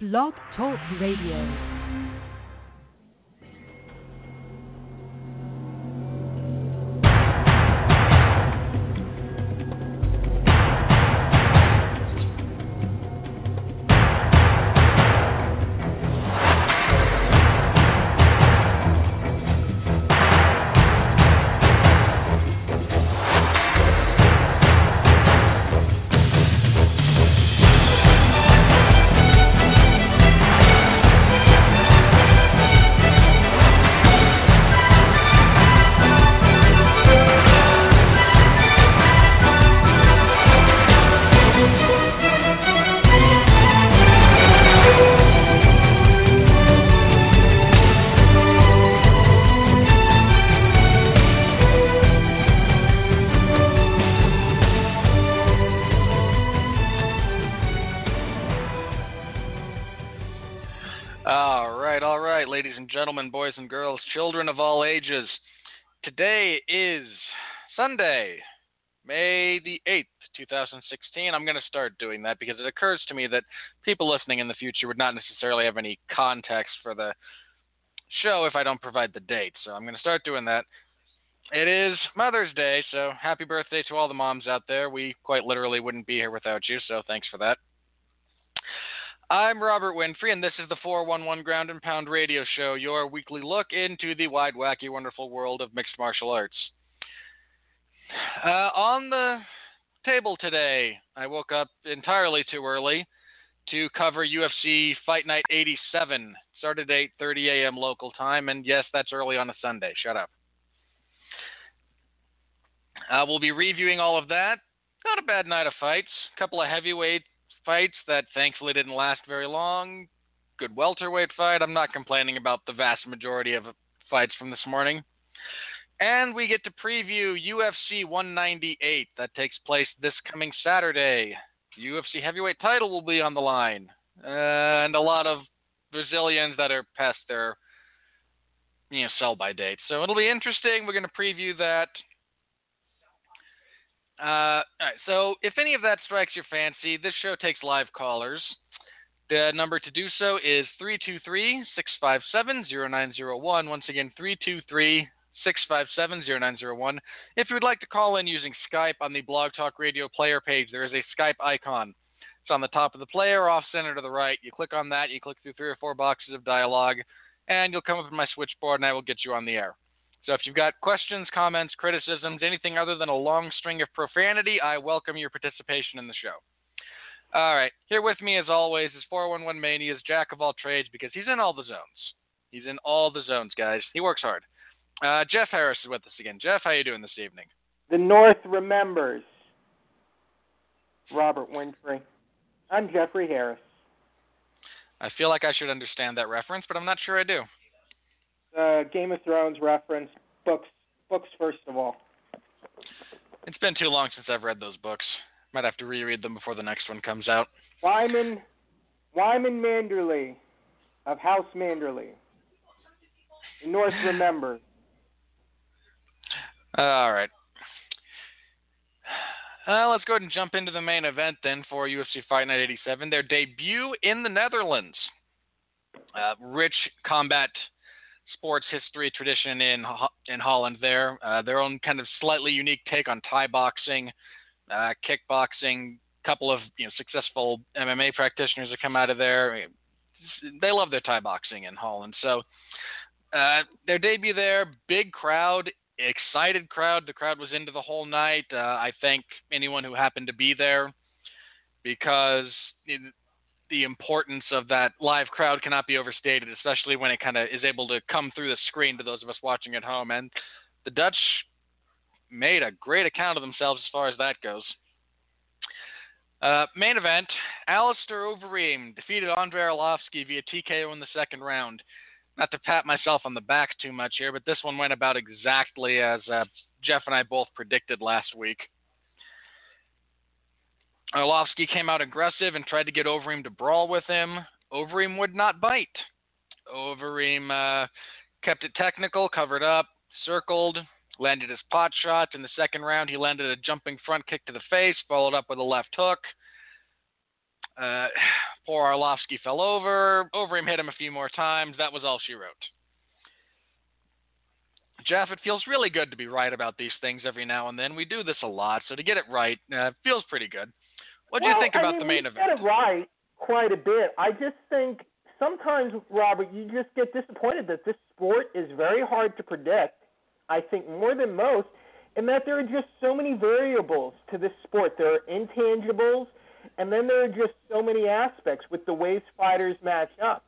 Blog Talk Radio. Gentlemen, boys and girls, children of all ages. Today is Sunday, May the 8th, 2016. I'm going to start doing that because it occurs to me that people listening in the future would not necessarily have any context for the show if I don't provide the date. So I'm going to start doing that. It is Mother's Day, so happy birthday to all the moms out there. We quite literally wouldn't be here without you, so thanks for that. I'm Robert Winfrey, and this is the 411 Ground and Pound Radio Show, your weekly look into the wide, wacky, wonderful world of mixed martial arts. On the table today, I woke up entirely too early to cover UFC Fight Night 87. Started at 8:30 a.m. local time, and yes, that's early on a Sunday. Shut up. We'll be reviewing all of that. Not a bad night of fights. A couple of heavyweight fights that thankfully didn't last very long. Good welterweight fight. I'm not complaining about the vast majority of fights from this morning. And we get to preview UFC 198 that takes place this coming Saturday. The UFC heavyweight title will be on the line. And a lot of Brazilians that are past their sell-by date. So it'll be interesting. We're going to preview that. All right, so if any of that strikes your fancy, this show takes live callers. The number to do so is 323-657-0901. Once again, 323-657-0901. If you would like to call in using Skype on the Blog Talk Radio player page, there is a Skype icon. It's on the top of the player, off center to the right. You click on that, you click through 3 or 4 boxes of dialogue, and you'll come up with my switchboard, and I will get you on the air. So if you've got questions, comments, criticisms, anything other than a long string of profanity, I welcome your participation in the show. All right. Here with me, as always, is 411 Mania's Jack of all trades because he's in all the zones. He's in all the zones, guys. He works hard. Jeff Harris is with us again. Jeff, how you doing this evening? The North remembers. Robert Winfrey. I'm Jeffrey Harris. I feel like I should understand that reference, but I'm not sure I do. Game of Thrones reference, books first of all. It's been too long since I've read those books. Might have to reread them before the next one comes out. Wyman Manderly of House Manderly. The North remembers. All right. Let's go ahead and jump into the main event then for UFC Fight Night 87. Their debut in the Netherlands. Rich combat sports history tradition in Holland there. Their own kind of slightly unique take on Thai boxing, kickboxing. A couple of successful MMA practitioners that come out of there. They love their Thai boxing in Holland. So their debut there, big crowd, excited crowd. The crowd was into the whole night. I thank anyone who happened to be there because the importance of that live crowd cannot be overstated, especially when it kind of is able to come through the screen to those of us watching at home. And the Dutch made a great account of themselves as far as that goes. Main event, Alistair Overeem defeated Andrei Arlovski via TKO in the second round. Not to pat myself on the back too much here, but this one went about exactly as Jeff and I both predicted last week. Arlovski came out aggressive and tried to get Overeem to brawl with him. Overeem would not bite. Overeem kept it technical, covered up, circled, landed his pot shot. In the second round, he landed a jumping front kick to the face, followed up with a left hook. Poor Arlovsky fell over. Overeem hit him a few more times. That was all she wrote. Jeff, it feels really good to be right about these things every now and then. We do this a lot, so to get it right feels pretty good. What do you think about the main event? You get it right quite a bit. I just think sometimes, Robert, you just get disappointed that this sport is very hard to predict, I think more than most, and that there are just so many variables to this sport. There are intangibles, and then there are just so many aspects with the ways fighters match up.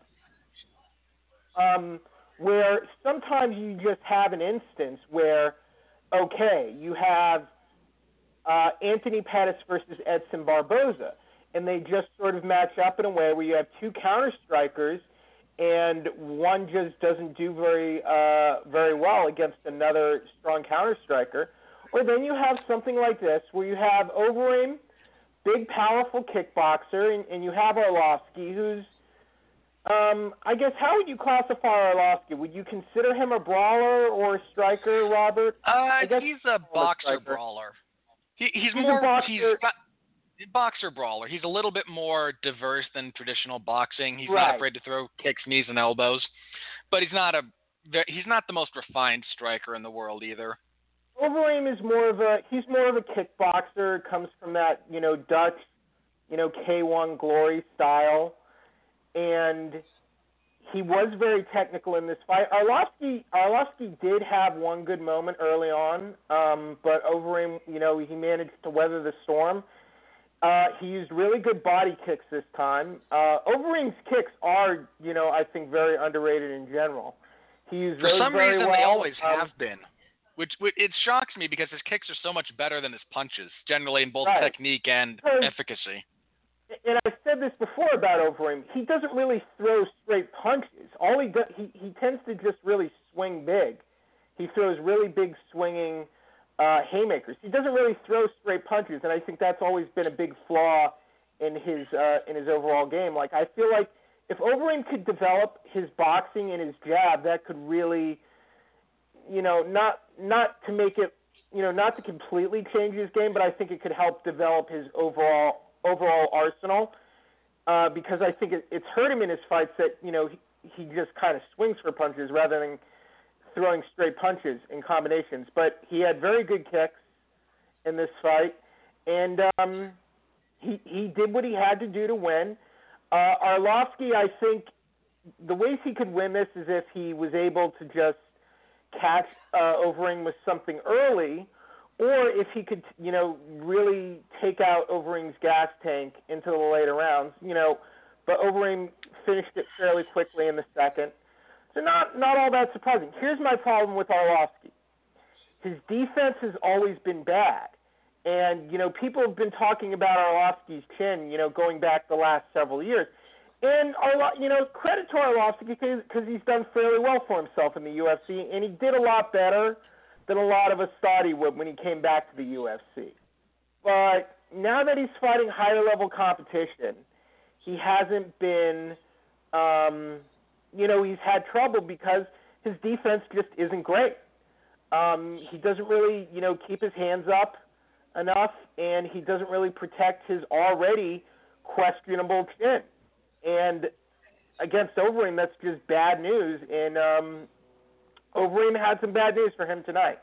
Where sometimes you just have an instance where, okay, you have Anthony Pettis versus Edson Barboza, and they just sort of match up in a way where you have two counter-strikers, and one just doesn't do very well against another strong counter-striker. Or then you have something like this, where you have Overeem, big, powerful kickboxer, and you have Arlovsky, who's I guess, how would you classify Arlovsky? Would you consider him a brawler or a striker, Robert? He's a boxer brawler. He's more boxer brawler. He's a little bit more diverse than traditional boxing. He's not afraid to throw kicks, knees, and elbows, but he's not the most refined striker in the world either. Overeem is more of a kickboxer. Comes from that Dutch, K1 Glory style. And he was very technical in this fight. Arlovsky did have one good moment early on, but Overeem, he managed to weather the storm. He used really good body kicks this time. Overeem's kicks are, I think, very underrated in general. He used For those some very reason, well. they always have been, which it shocks me because his kicks are so much better than his punches, generally in both technique and efficacy. And I've said this before about Overeem. He doesn't really throw straight punches. All he does, he tends to just really swing big. He throws really big swinging haymakers. He doesn't really throw straight punches, and I think that's always been a big flaw in his overall game. Like, I feel like if Overeem could develop his boxing and his jab, that could really, not to make it, not to completely change his game, but I think it could help develop his overall arsenal, because I think it's hurt him in his fights that, he just kind of swings for punches rather than throwing straight punches in combinations. But he had very good kicks in this fight, and he did what he had to do to win. Arlovsky, I think the ways he could win this is if he was able to just catch Overeem with something early, or if he could, really take out Overeem's gas tank into the later rounds, but Overeem finished it fairly quickly in the second. So not all that surprising. Here's my problem with Arlovsky. His defense has always been bad. And, people have been talking about Arlovsky's chin, going back the last several years. And, credit to Arlovsky because he's done fairly well for himself in the UFC, and he did a lot better than a lot of us thought he would when he came back to the UFC. But now that he's fighting higher-level competition, he hasn't been, he's had trouble because his defense just isn't great. He doesn't really, keep his hands up enough, and he doesn't really protect his already questionable chin. And against Overeem, that's just bad news, and Overeem had some bad news for him tonight.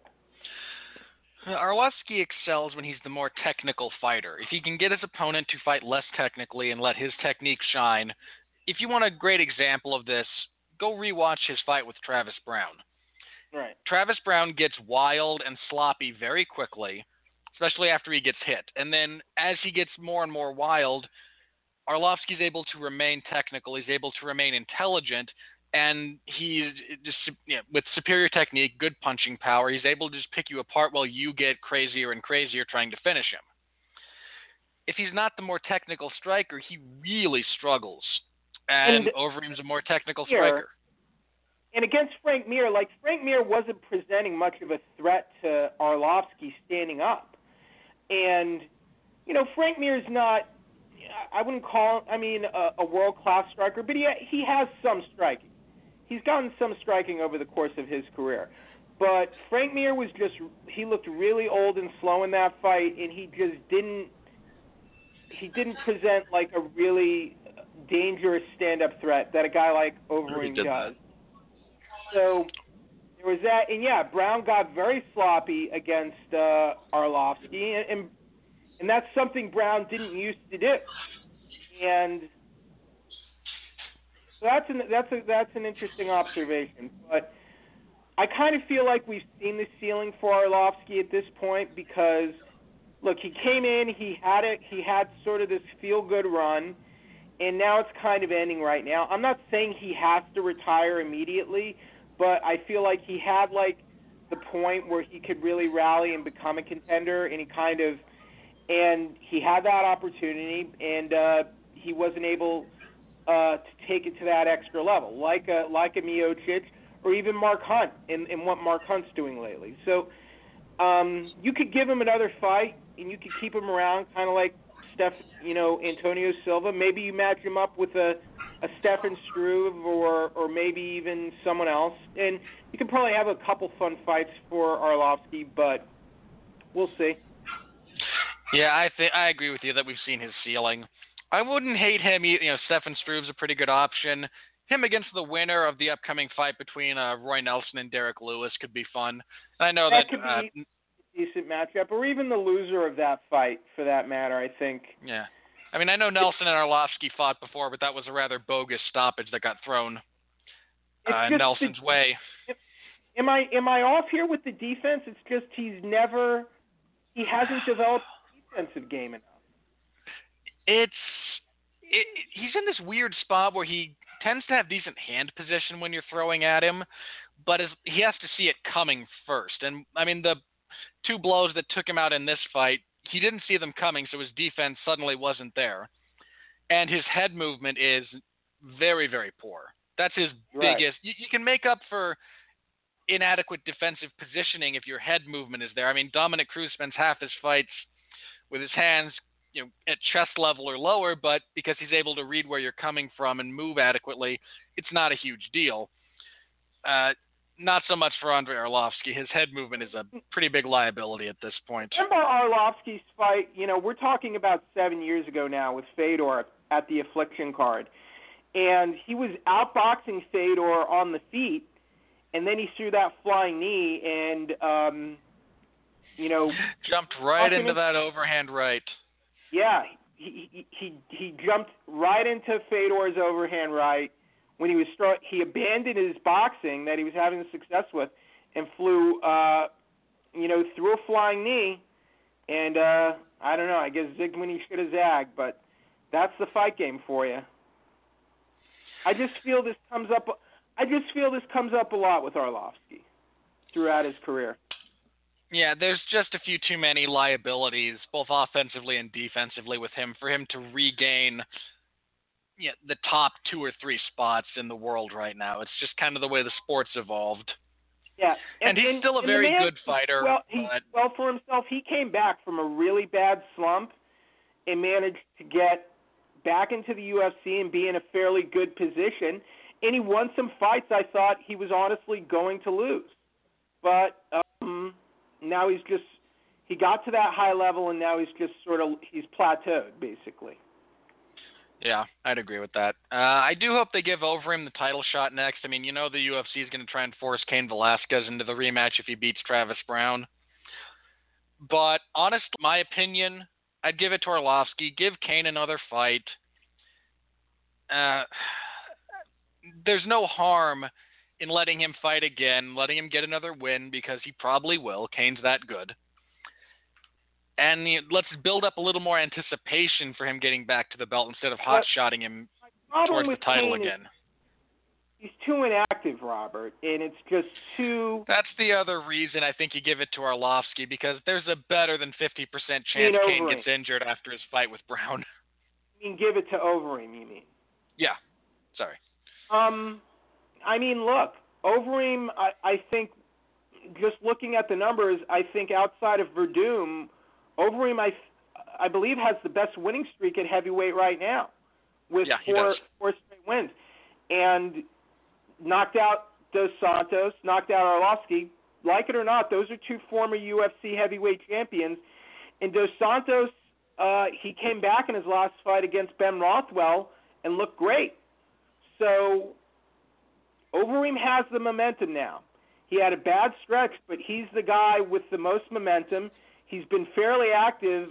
Arlovsky excels when he's the more technical fighter. If he can get his opponent to fight less technically and let his technique shine. If you want a great example of this, go rewatch his fight with Travis Brown. Right. Travis Brown gets wild and sloppy very quickly, especially after he gets hit. And then as he gets more and more wild, Arlovsky's able to remain technical. He's able to remain intelligent. And he's just, with superior technique, good punching power, he's able to just pick you apart while you get crazier and crazier trying to finish him. If he's not the more technical striker, he really struggles. And Overeem's a more technical striker. And against Frank Mir, Frank Mir wasn't presenting much of a threat to Arlovsky standing up. And, Frank Mir's not, I wouldn't call him, a world-class striker, but he has some striking. He's gotten some striking over the course of his career. But Frank Mir he looked really old and slow in that fight, and he just didn't he didn't present like a really dangerous stand-up threat that a guy like Overeem does. So there was that, and yeah, Brown got very sloppy against Arlovsky, and that's something Brown didn't used to do. And so that's an interesting observation. But I kind of feel like we've seen the ceiling for Arlovsky at this point because, look, he came in, he had sort of this feel-good run, and now it's kind of ending right now. I'm not saying he has to retire immediately, but I feel like he had like the point where he could really rally and become a contender, and he had that opportunity, and he wasn't able to take it to that extra level, like a Miocic or even Mark Hunt, and what Mark Hunt's doing lately. So you could give him another fight, and you could keep him around, kind of like Antonio Silva. Maybe you match him up with a Stefan Struve or maybe even someone else, and you can probably have a couple fun fights for Arlovsky, but we'll see. Yeah, I agree with you that we've seen his ceiling. I wouldn't hate him. Stefan Struve's a pretty good option. Him against the winner of the upcoming fight between Roy Nelson and Derek Lewis could be fun. And I know that could be a decent matchup, or even the loser of that fight, for that matter, I think. Yeah. I mean, I know Nelson and Arlovsky fought before, but that was a rather bogus stoppage that got thrown Nelson's way. Am I off here with the defense? It's just he hasn't developed a defensive game enough. He's in this weird spot where he tends to have decent hand position when you're throwing at him, but he has to see it coming first. And, I mean, the two blows that took him out in this fight, he didn't see them coming, so his defense suddenly wasn't there. And his head movement is very, very poor. That's his biggest. You can make up for inadequate defensive positioning if your head movement is there. I mean, Dominic Cruz spends half his fights with his hands at chest level or lower, but because he's able to read where you're coming from and move adequately, it's not a huge deal. Not so much for Andrei Arlovsky. His head movement is a pretty big liability at this point. Remember Arlovsky's fight? We're talking about 7 years ago now with Fedor at the Affliction card. And he was outboxing Fedor on the feet, and then he threw that flying knee and, jumped right into that overhand right. Yeah, he jumped right into Fedor's overhand right. When he abandoned his boxing that he was having success with and flew, threw a flying knee. And I don't know, I guess zigged when he should have zagged, but that's the fight game for you. I just feel this comes up a lot with Arlovsky throughout his career. Yeah, there's just a few too many liabilities, both offensively and defensively, with him for him to regain the top 2 or 3 spots in the world right now. It's just kind of the way the sport's evolved. Yeah, and he's still a very good fighter. Well, for himself, he came back from a really bad slump and managed to get back into the UFC and be in a fairly good position. And he won some fights I thought he was honestly going to lose. But now he got to that high level, and now he's plateaued, basically. Yeah, I'd agree with that. I do hope they give Overeem the title shot next. I mean, the UFC is going to try and force Cain Velasquez into the rematch if he beats Travis Brown. But honestly, my opinion, I'd give it to Arlovsky. Give Cain another fight. There's no harm in letting him fight again, letting him get another win, because he probably will. Cain's that good. And let's build up a little more anticipation for him getting back to the belt instead of hot-shotting him towards the title again. He's too inactive, Robert, and it's just too... That's the other reason I think you give it to Arlovsky, because there's a better than 50% chance Cain gets injured after his fight with Brown. You mean give it to Overeem, you mean? Yeah. Sorry. I mean, look, Overeem, I think, just looking at the numbers, I think outside of Verdum, Overeem, I believe, has the best winning streak at heavyweight right now with four straight wins. And knocked out Dos Santos, knocked out Arlovsky. Like it or not, those are 2 former UFC heavyweight champions. And Dos Santos he came back in his last fight against Ben Rothwell and looked great. So Overeem has the momentum now. He had a bad stretch, but he's the guy with the most momentum. He's been fairly active,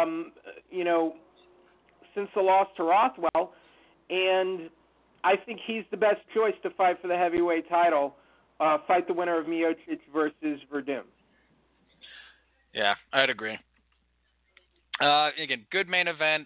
since the loss to Rothwell, and I think he's the best choice to fight for the heavyweight title, fight the winner of Miocic versus Verdum. Yeah, I'd agree. Again, good main event.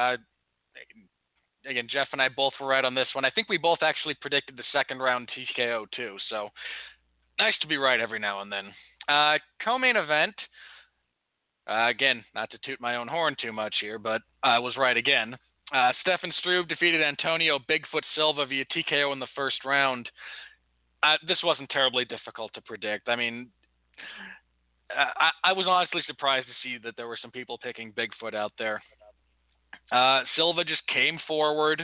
Again, Jeff and I both were right on this one. I think we both actually predicted the second round TKO too, so nice to be right every now and then. Co-main event. Again, not to toot my own horn too much here, but I was right again. Stefan Struve defeated Antonio Bigfoot Silva via TKO in the first round. This wasn't terribly difficult to predict. I mean, I was honestly surprised to see that there were some people picking Bigfoot out there. Silva just came forward,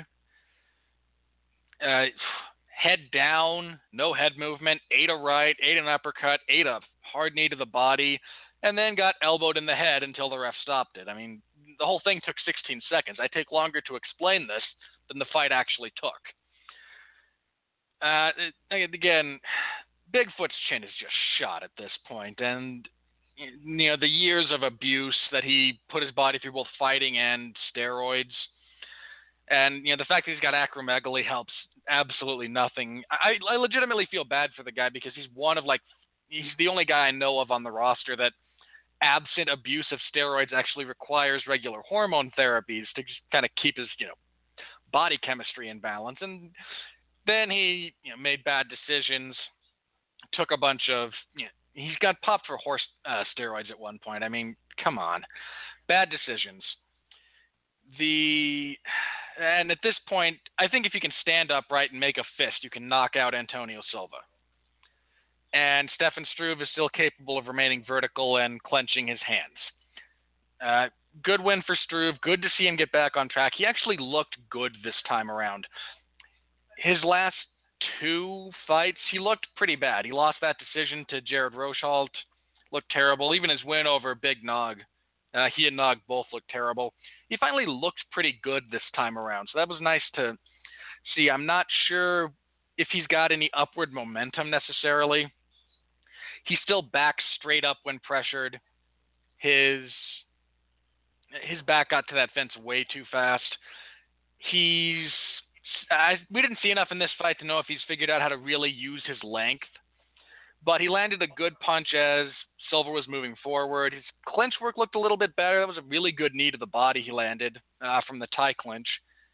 head down, no head movement, ate a right, ate an uppercut, ate a hard knee to the body, and then got elbowed in the head until the ref stopped it. I mean, the whole thing took 16 seconds. I take longer to explain this than the fight actually took. Again, Bigfoot's chin is just shot at this point, and the years of abuse that he put his body through, both fighting and steroids, and the fact that he's got acromegaly helps absolutely nothing. I legitimately feel bad for the guy because he's the only guy I know of on the roster that, absent abuse of steroids, actually requires regular hormone therapies to just kind of keep his body chemistry in balance. And then he made bad decisions, took a bunch of he's got popped for horse steroids at one point. I mean, come on, bad decisions. And at this point, I think if you can stand upright and make a fist, you can knock out Antonio Silva. And Stefan Struve is still capable of remaining vertical and clenching his hands. Good win for Struve. Good to see him get back on track. He actually looked good this time around. His last two fights, he looked pretty bad. He lost that decision to Jared Rosholt. Looked terrible. Even his win over Big Nog, he and Nog both looked terrible. He finally looked pretty good this time around, so that was nice to see. I'm not sure if he's got any upward momentum necessarily. He still backs straight up when pressured. His back got to that fence way too fast. We didn't see enough in this fight to know if he's figured out how to really use his length. But he landed a good punch as Silva was moving forward. His clinch work looked a little bit better. That was a really good knee to the body he landed from the tie clinch.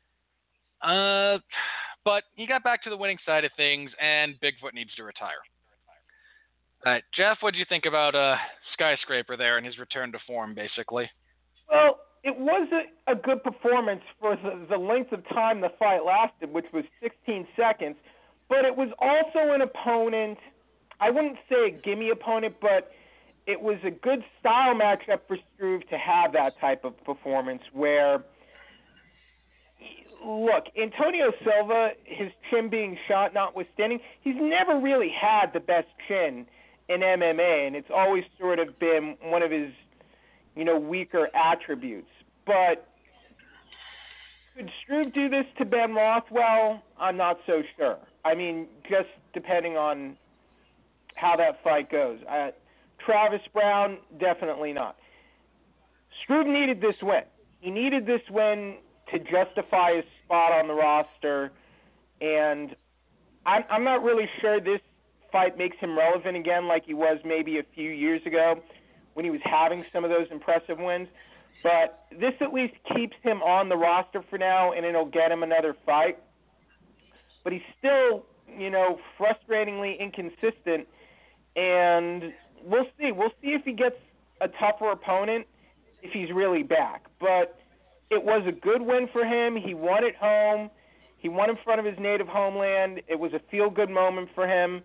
But he got back to the winning side of things, and Bigfoot needs to retire. All right, Jeff, what did you think about Skyscraper there and his return to form, basically? Well, it was a good performance for the length of time the fight lasted, which was 16 seconds. But it was also an opponent, I wouldn't say a gimme opponent, but it was a good style matchup for Struve to have that type of performance where, look, Antonio Silva, his chin being shot notwithstanding, he's never really had the best chin in MMA, and it's always sort of been one of his, weaker attributes. But could Struve do this to Ben Rothwell? I'm not so sure. I mean, just depending on how that fight goes. Travis Brown, definitely not. Struve needed this win. He needed this win to justify his spot on the roster, and I'm not really sure this fight makes him relevant again like he was maybe a few years ago when he was having some of those impressive wins. But this at least keeps him on the roster for now, and it'll get him another fight. But he's still, frustratingly inconsistent, and we'll see. We'll see if he gets a tougher opponent, if he's really back. But it was a good win for him. He won at home. He won in front of his native homeland. It was a feel-good moment for him.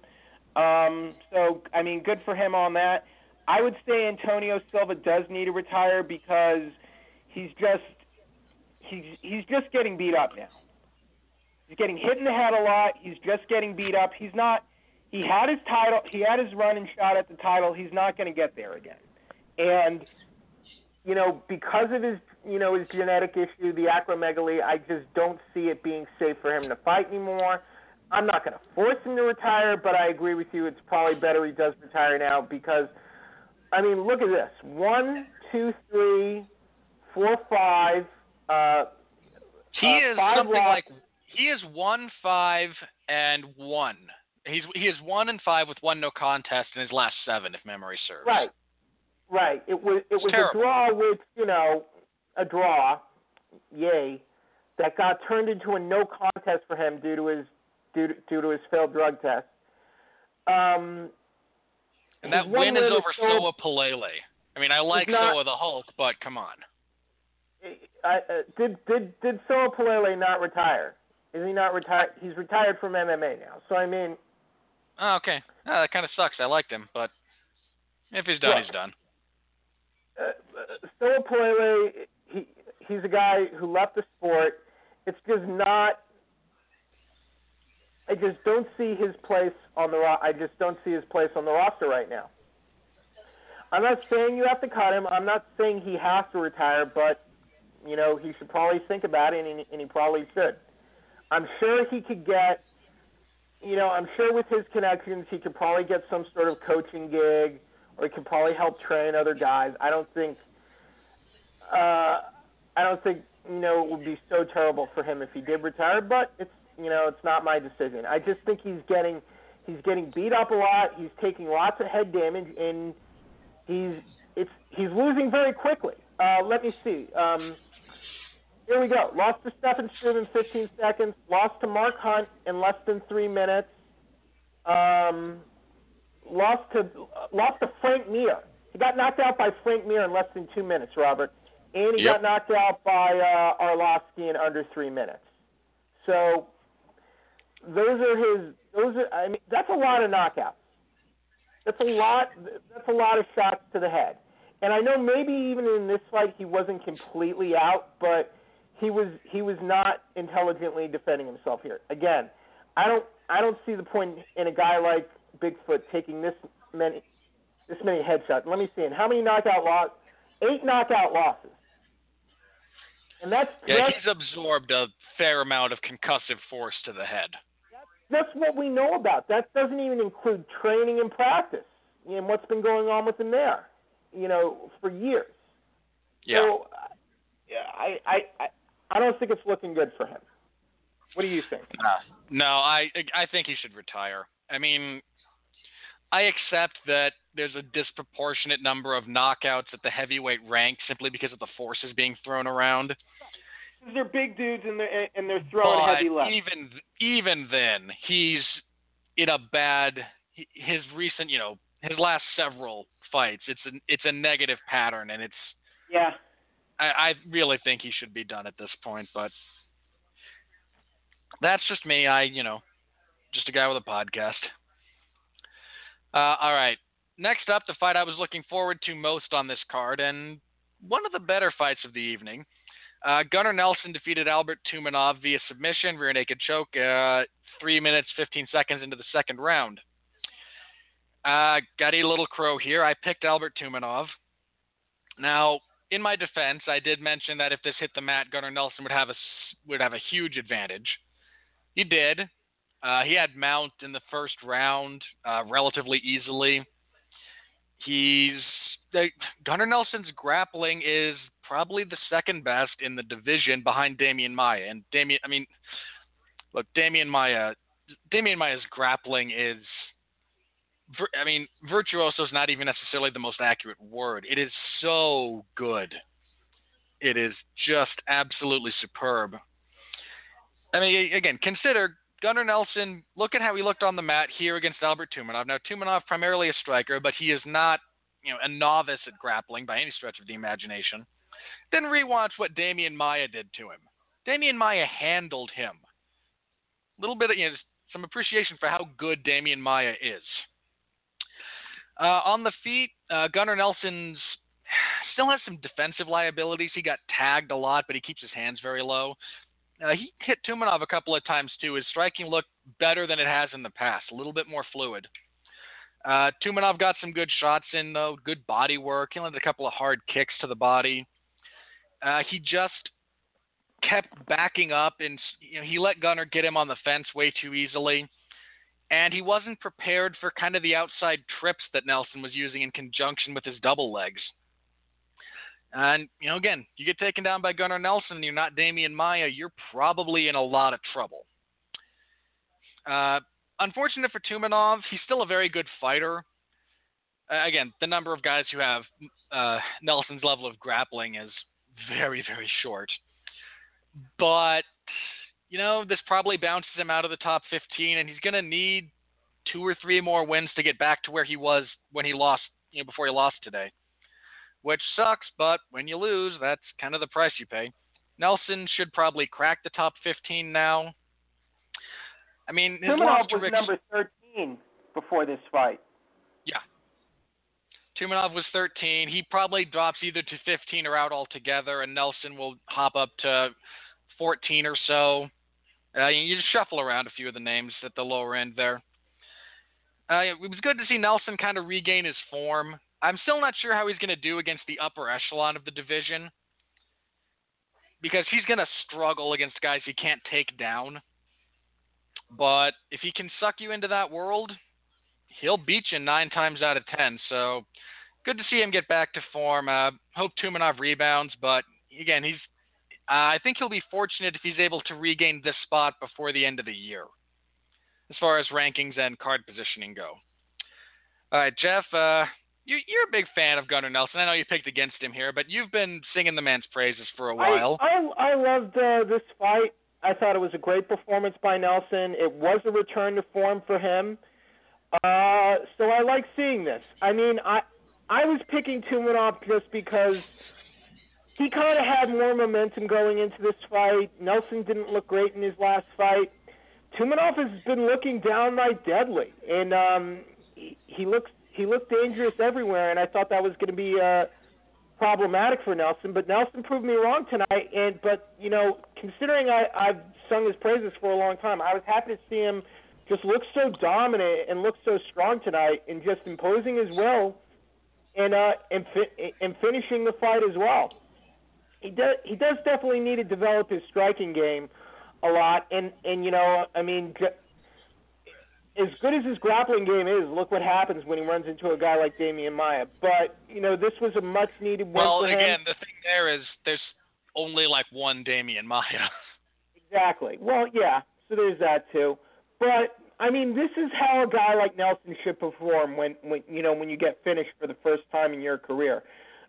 Good for him on that. I would say Antonio Silva does need to retire because he's just getting beat up now. He's getting hit in the head a lot. He's just getting beat up. He had his title. He had his run and shot at the title. He's not going to get there again. And, because of his, his genetic issue, the acromegaly. I just don't see it being safe for him to fight anymore. I'm not going to force him to retire, but I agree with you. It's probably better he does retire now because, I mean, look at this: 1, 2, 3, 4, 5. He is five something lost. like he is 1-5-1. He is 1-5 with 1 no contest in his last 7, if memory serves. Right. It was terrible. a draw with a draw, yay, that got turned into a no contest for him due to his failed drug test. And that win is over Soa Palele. I mean, I like Soa the Hulk, but come on. Did Soa Palele not retire? Is he not retired? He's retired from MMA now. So I mean. Oh, okay. That kind of sucks. I liked him, but if he's done, he's done. Soa Palele, he's a guy who left the sport. It's just not. I just don't see his place on the roster right now. I'm not saying you have to cut him. I'm not saying he has to retire, but he should probably think about it, and he probably should. I'm sure he could get. I'm sure with his connections, he could probably get some sort of coaching gig, or he could probably help train other guys. I don't think. It would be so terrible for him if he did retire, but it's not my decision. I just think he's getting beat up a lot. He's taking lots of head damage, and he's losing very quickly. Let me see. Here we go. Lost to Stephen Struve in 15 seconds. Lost to Mark Hunt in less than 3 minutes. Lost to Frank Mir. He got knocked out by Frank Mir in less than 2 minutes, Robert. And he got knocked out by Arlovsky in under 3 minutes. So that's a lot of knockouts. That's a lot of shots to the head. And I know maybe even in this fight he wasn't completely out, but he was not intelligently defending himself here. Again, I don't see the point in a guy like Bigfoot taking this many headshots. Let me see. And how many knockout losses? 8 knockout losses. And that's he's absorbed a fair amount of concussive force to the head. That's what we know about. That doesn't even include training and practice and what's been going on with him there, for years. Yeah. So, I don't think it's looking good for him. What do you think? No, I think he should retire. I mean, I accept that there's a disproportionate number of knockouts at the heavyweight rank simply because of the forces being thrown around. They're big dudes and they're throwing heavy lefts. Even then, he's in a bad. His recent, his last several fights, it's a negative pattern, and it's. Yeah. I really think he should be done at this point, but that's just me. Just a guy with a podcast. All right. Next up, the fight I was looking forward to most on this card, and one of the better fights of the evening. Gunnar Nelson defeated Albert Tumenov via submission, rear naked choke, 3 minutes, 15 seconds into the second round. Got to eat a little crow here. I picked Albert Tumenov. Now, in my defense, I did mention that if this hit the mat, Gunnar Nelson would have a huge advantage. He did. He had Mount in the first round relatively easily. Gunnar Nelson's grappling is probably the second best in the division behind Damian Maia. And Damian Maia's grappling is, virtuoso is not even necessarily the most accurate word. It is so good. It is just absolutely superb. I mean, again, consider Gunnar Nelson, look at how he looked on the mat here against Albert Tumenov. Now, Tumenov primarily a striker, but he is not, a novice at grappling by any stretch of the imagination. Then rewatch what Damian Maia did to him. Damian Maia handled him. A little bit of, some appreciation for how good Damian Maia is. On the feet, Gunnar Nelson still has some defensive liabilities. He got tagged a lot, but he keeps his hands very low. He hit Tumenov a couple of times, too. His striking looked better than it has in the past, a little bit more fluid. Tumenov got some good shots in, though, good body work. He landed a couple of hard kicks to the body. He just kept backing up, and he let Gunnar get him on the fence way too easily. And he wasn't prepared for kind of the outside trips that Nelson was using in conjunction with his double legs. And, again, you get taken down by Gunnar Nelson and you're not Demian Maia, you're probably in a lot of trouble. Unfortunate for Tumenov, he's still a very good fighter. Again, the number of guys who have Nelson's level of grappling is very, very short. But, this probably bounces him out of the top 15, and he's going to need 2 or 3 more wins to get back to where he was when he lost, before he lost today. Which sucks, but when you lose, that's kind of the price you pay. Nelson should probably crack the top 15 now. I mean, his Tumenov was number 13 before this fight. Yeah. Tumenov was 13. He probably drops either to 15 or out altogether, and Nelson will hop up to 14 or so. You just shuffle around a few of the names at the lower end there. It was good to see Nelson kind of regain his form. I'm still not sure how he's going to do against the upper echelon of the division, because he's going to struggle against guys he can't take down. But if he can suck you into that world, he'll beat you 9 times out of 10. So good to see him get back to form. Hope Tumenov rebounds, but again, I think he'll be fortunate if he's able to regain this spot before the end of the year, as far as rankings and card positioning go. All right, Jeff, you're a big fan of Gunnar Nelson. I know you picked against him here, but you've been singing the man's praises for a while. I loved this fight. I thought it was a great performance by Nelson. It was a return to form for him. So I like seeing this. I mean, I was picking Tumenov just because he kind of had more momentum going into this fight. Nelson didn't look great in his last fight. Tumenov has been looking downright deadly, and he looked dangerous everywhere, and I thought that was going to be problematic for Nelson. But Nelson proved me wrong tonight. But considering I've sung his praises for a long time, I was happy to see him just look so dominant and look so strong tonight, and just imposing his will and finishing the fight as well. He does definitely need to develop his striking game a lot, and I mean, as good as his grappling game is, look what happens when he runs into a guy like Demian Maia. But this was a much needed win for him. Well, again, the thing there is there's only like one Demian Maia. Exactly. Well, yeah. So there's that too. But I mean, this is how a guy like Nelson should perform when you get finished for the first time in your career.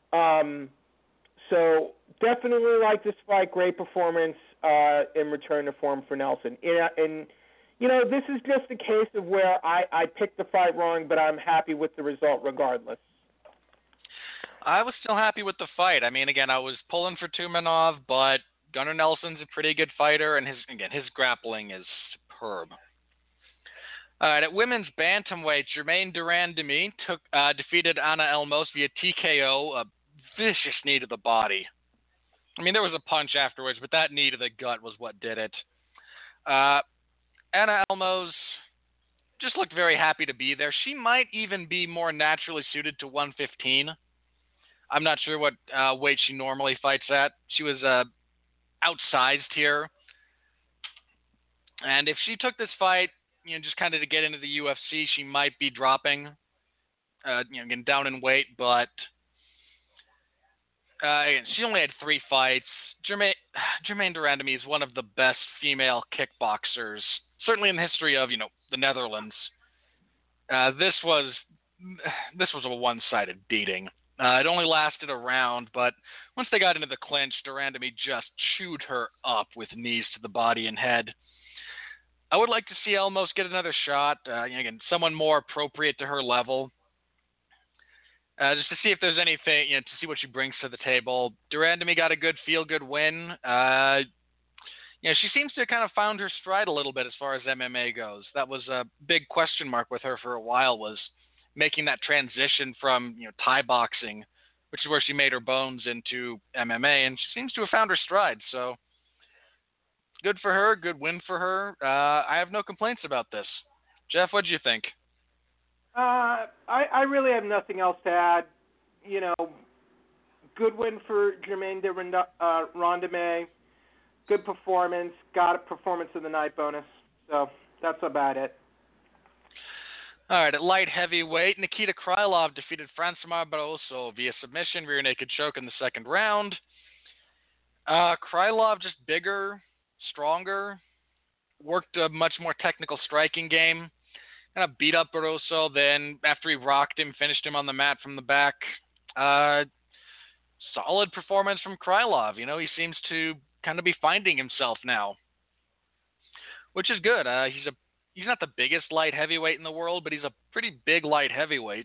So definitely like this fight. Great performance in return to form for Nelson. And this is just a case of where I picked the fight wrong, but I'm happy with the result regardless. I was still happy with the fight. I mean, again, I was pulling for Tumenov, but Gunnar Nelson's a pretty good fighter, and his grappling is superb. All right, at women's bantamweight, Germaine Durand-Demy defeated Ana Elmos via TKO, a vicious knee to the body. I mean, there was a punch afterwards, but that knee to the gut was what did it. Ana Elmos just looked very happy to be there. She might even be more naturally suited to 115. I'm not sure what weight she normally fights at. She was outsized here. And if she took this fight, just kind of to get into the UFC, she might be dropping, getting down in weight. But again, she only had 3 fights. Germaine Durand-Demy is one of the best female kickboxers, certainly in the history of the Netherlands. This was a one-sided beating. It only lasted a round, but once they got into the clinch, Durand-Demy just chewed her up with knees to the body and head. I would like to see Elmos get another shot. Again, someone more appropriate to her level. Just to see if there's anything, to see what she brings to the table. Durand-Demy got a good feel-good win. She seems to have kind of found her stride a little bit as far as MMA goes. That was a big question mark with her for a while, was making that transition from Thai boxing, which is where she made her bones, into MMA, and she seems to have found her stride. So good for her, good win for her. I have no complaints about this. Jeff, what do you think? I really have nothing else to add. good win for Germaine de Randamie. Good performance. Got a performance of the night bonus. So that's about it. All right, at light heavyweight, Nikita Krylov defeated Francimar Barroso via submission, rear naked choke in the second round. Krylov just bigger, stronger, worked a much more technical striking game. Kind of beat up Barroso, then after he rocked him, finished him on the mat from the back. Solid performance from Krylov. You know, he seems to kind of be finding himself now, which is good. He's not the biggest light heavyweight in the world, but he's a pretty big light heavyweight.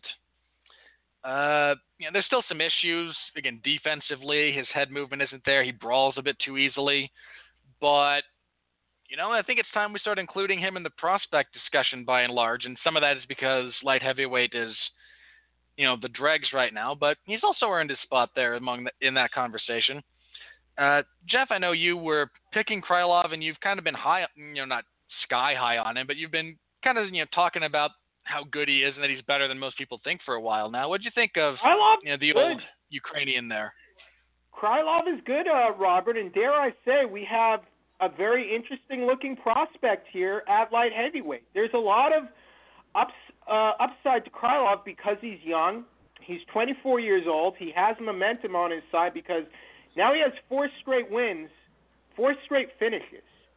There's still some issues. Again, defensively, his head movement isn't there. He brawls a bit too easily. But, I think it's time we start including him in the prospect discussion by and large. And some of that is because light heavyweight is, the dregs right now. But he's also earned his spot there in that conversation. Jeff, I know you were picking Krylov, and you've kind of been high, not sky high on him, but you've been kind of talking about how good he is and that he's better than most people think for a while now. What'd you think of the old Ukrainian there? Krylov is good, Robert, and dare I say we have a very interesting looking prospect here at light heavyweight. There's a lot of upside to Krylov because he's young. He's 24 years old. He has momentum on his side because now he has 4 straight wins, 4 straight finishes.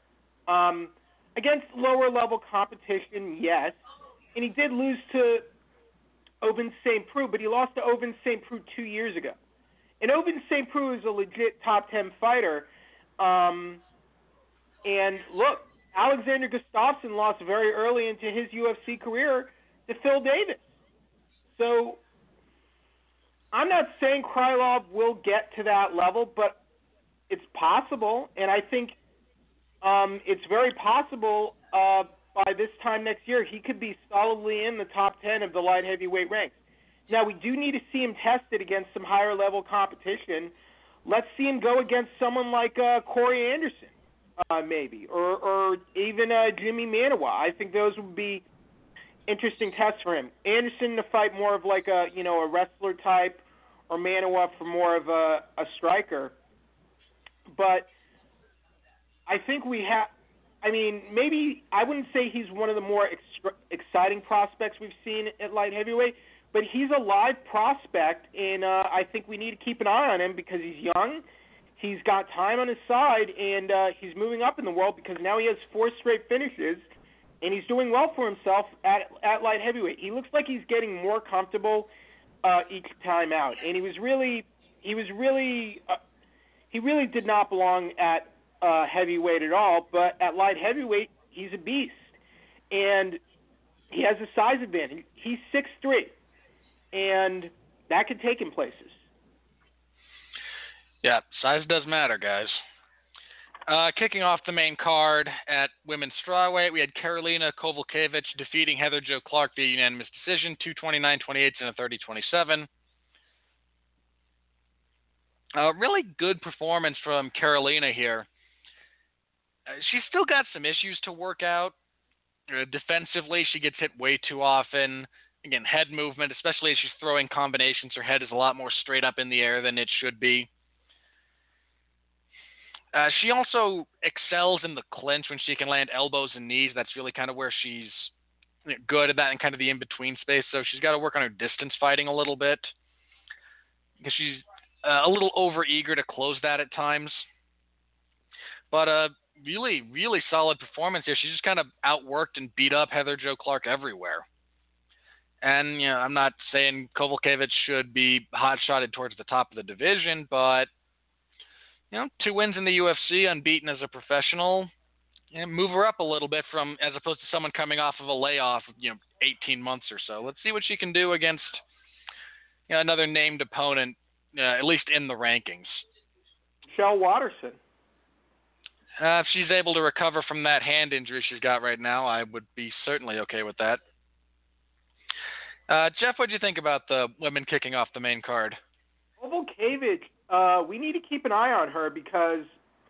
Against lower-level competition, yes. And he did lose to Ovince St. Preux, but he lost to Ovince St. Preux 2 years ago. And Ovince St. Preux is a legit top 10 fighter. And look, Alexander Gustafsson lost very early into his UFC career to Phil Davis. So I'm not saying Krylov will get to that level, but it's possible. And I think it's very possible by this time next year he could be solidly in the top 10 of the light heavyweight ranks. Now, we do need to see him tested against some higher-level competition. Let's see him go against someone like Corey Anderson, maybe, or even Jimmy Manuwa. I think those would be interesting tests for him. Anderson to fight more of like a wrestler type, or Manuwa for more of a striker. But I think maybe I wouldn't say he's one of the more exciting prospects we've seen at light heavyweight, but he's a live prospect, and I think we need to keep an eye on him because he's young, he's got time on his side, and he's moving up in the world because now he has 4 straight finishes, and he's doing well for himself at light heavyweight. He looks like he's getting more comfortable each time out, and he really did not belong at heavyweight at all, but at light heavyweight, he's a beast. And he has a size advantage. He's 6'3", and that could take him places. Yeah, size does matter, guys. Kicking off the main card at women's strawweight, we had Karolina Kowalkiewicz defeating Heather Jo Clark via unanimous decision, 229-28 and a 30-27. Really good performance from Karolina here. She's still got some issues to work out. Defensively, she gets hit way too often. Again, head movement, especially as she's throwing combinations, her head is a lot more straight up in the air than it should be. She also excels in the clinch when she can land elbows and knees. That's really kind of where she's good at that and kind of the in-between space. So she's got to work on her distance fighting a little bit because she's a little over-eager to close that at times. But really, really solid performance here. She just kind of outworked and beat up Heather Jo Clark everywhere. And, I'm not saying Kowalkiewicz should be hot-shotted towards the top of the division, but, 2 wins in the UFC, unbeaten as a professional, move her up a little bit from, as opposed to someone coming off of a layoff of, 18 months or so. Let's see what she can do against another named opponent, at least in the rankings. Michelle Watterson. If she's able to recover from that hand injury she's got right now, I would be certainly okay with that. Jeff, what do you think about the women kicking off the main card? Kowalkiewicz, we need to keep an eye on her because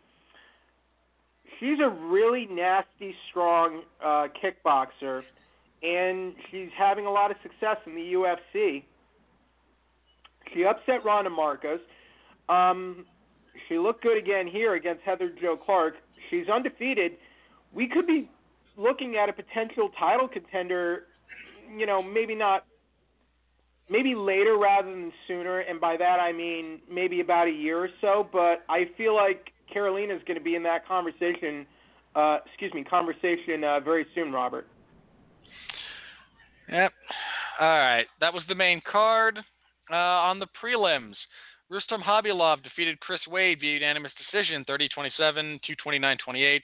she's a really nasty, strong kickboxer, and she's having a lot of success in the UFC. She upset Ronda Marcos. She looked good again here against Heather Jo Clark. She's undefeated. We could be looking at a potential title contender, maybe later rather than sooner, and by that I mean maybe about a year or so, but I feel like Carolina's going to be in that conversation very soon, Robert. Yep. All right. That was the main card. On the prelims, Rustam Khabilov defeated Chris Wade via unanimous decision, 30-27 to 29-28.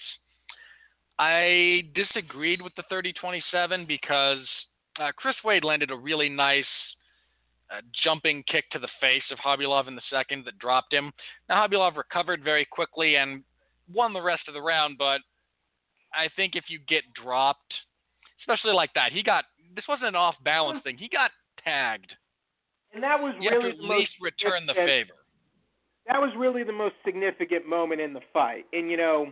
I disagreed with the 30-27 because Chris Wade landed a really nice jumping kick to the face of Khabilov in the second that dropped him. Now, Khabilov recovered very quickly and won the rest of the round, but I think if you get dropped, especially like that, this wasn't an off-balance thing. He got tagged. And that was you really have to at least return the favor. That was really the most significant moment in the fight. And,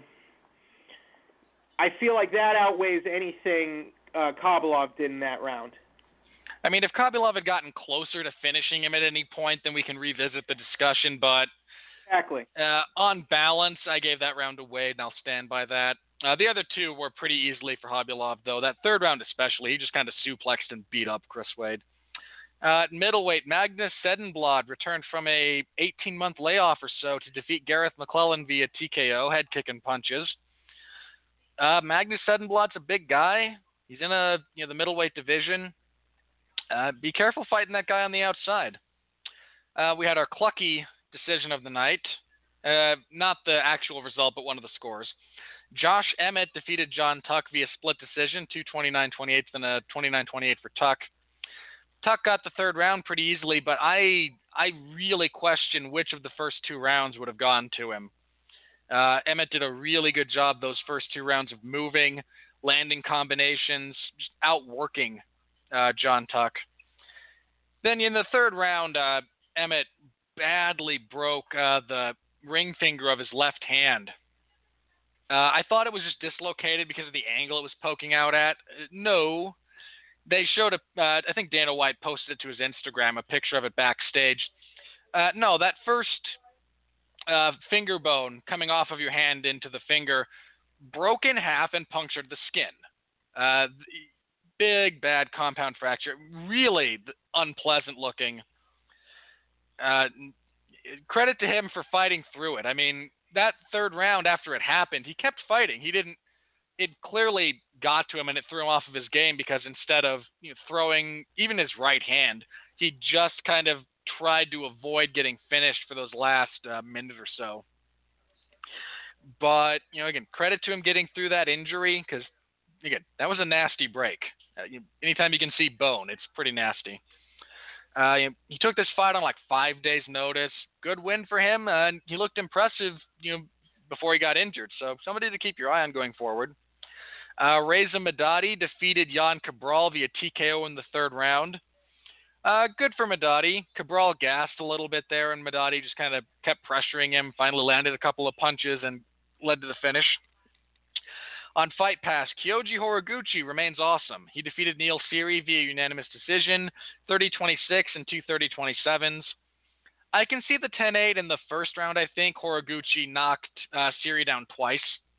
I feel like that outweighs anything Khabilov did in that round. I mean, if Khabilov had gotten closer to finishing him at any point, then we can revisit the discussion. But exactly. On balance, I gave that round to Wade, and I'll stand by that. The other two were pretty easily for Khabilov, though. That third round especially, he just kind of suplexed and beat up Chris Wade. Middleweight, Magnus Sedenblad returned from a 18-month layoff or so to defeat Gareth McClellan via TKO, head kick and punches. Magnus Sedenblad's a big guy. He's in the middleweight division. Be careful fighting that guy on the outside. We had our Clucky decision of the night. Not the actual result, but one of the scores. Josh Emmett defeated John Tuck via split decision, 229-28, then a 29-28 for Tuck. Tuck got the third round pretty easily, but I really question which of the first two rounds would have gone to him. Emmett did a really good job those first two rounds of moving, landing combinations, just outworking John Tuck. Then in the third round, Emmett badly broke the ring finger of his left hand. I thought it was just dislocated because of the angle it was poking out at. No. They showed I think Dana White posted it to his Instagram, a picture of it backstage. No, that first finger bone coming off of your hand into the finger broke in half and punctured the skin. Big, bad compound fracture. Really unpleasant looking. Credit to him for fighting through it. I mean, that third round after it happened, he kept fighting. It clearly got to him and it threw him off of his game because instead of throwing even his right hand, he just kind of tried to avoid getting finished for those last minute or so. But, again, credit to him getting through that injury because, again, that was a nasty break. Anytime you can see bone, it's pretty nasty. He took this fight on like 5 days' notice. Good win for him, and he looked impressive, before he got injured. So somebody to keep your eye on going forward. Reza Madadi defeated Jan Cabral via TKO in the third round. Good for Madadi. Cabral gassed a little bit there, and Madadi just kind of kept pressuring him, finally landed a couple of punches, and led to the finish. On Fight Pass, Kyoji Horiguchi remains awesome. He defeated Neil Seery via unanimous decision, 30-26 and 2 30-27s. I can see the 10-8 in the first round, I think. Horiguchi knocked Seery down twice.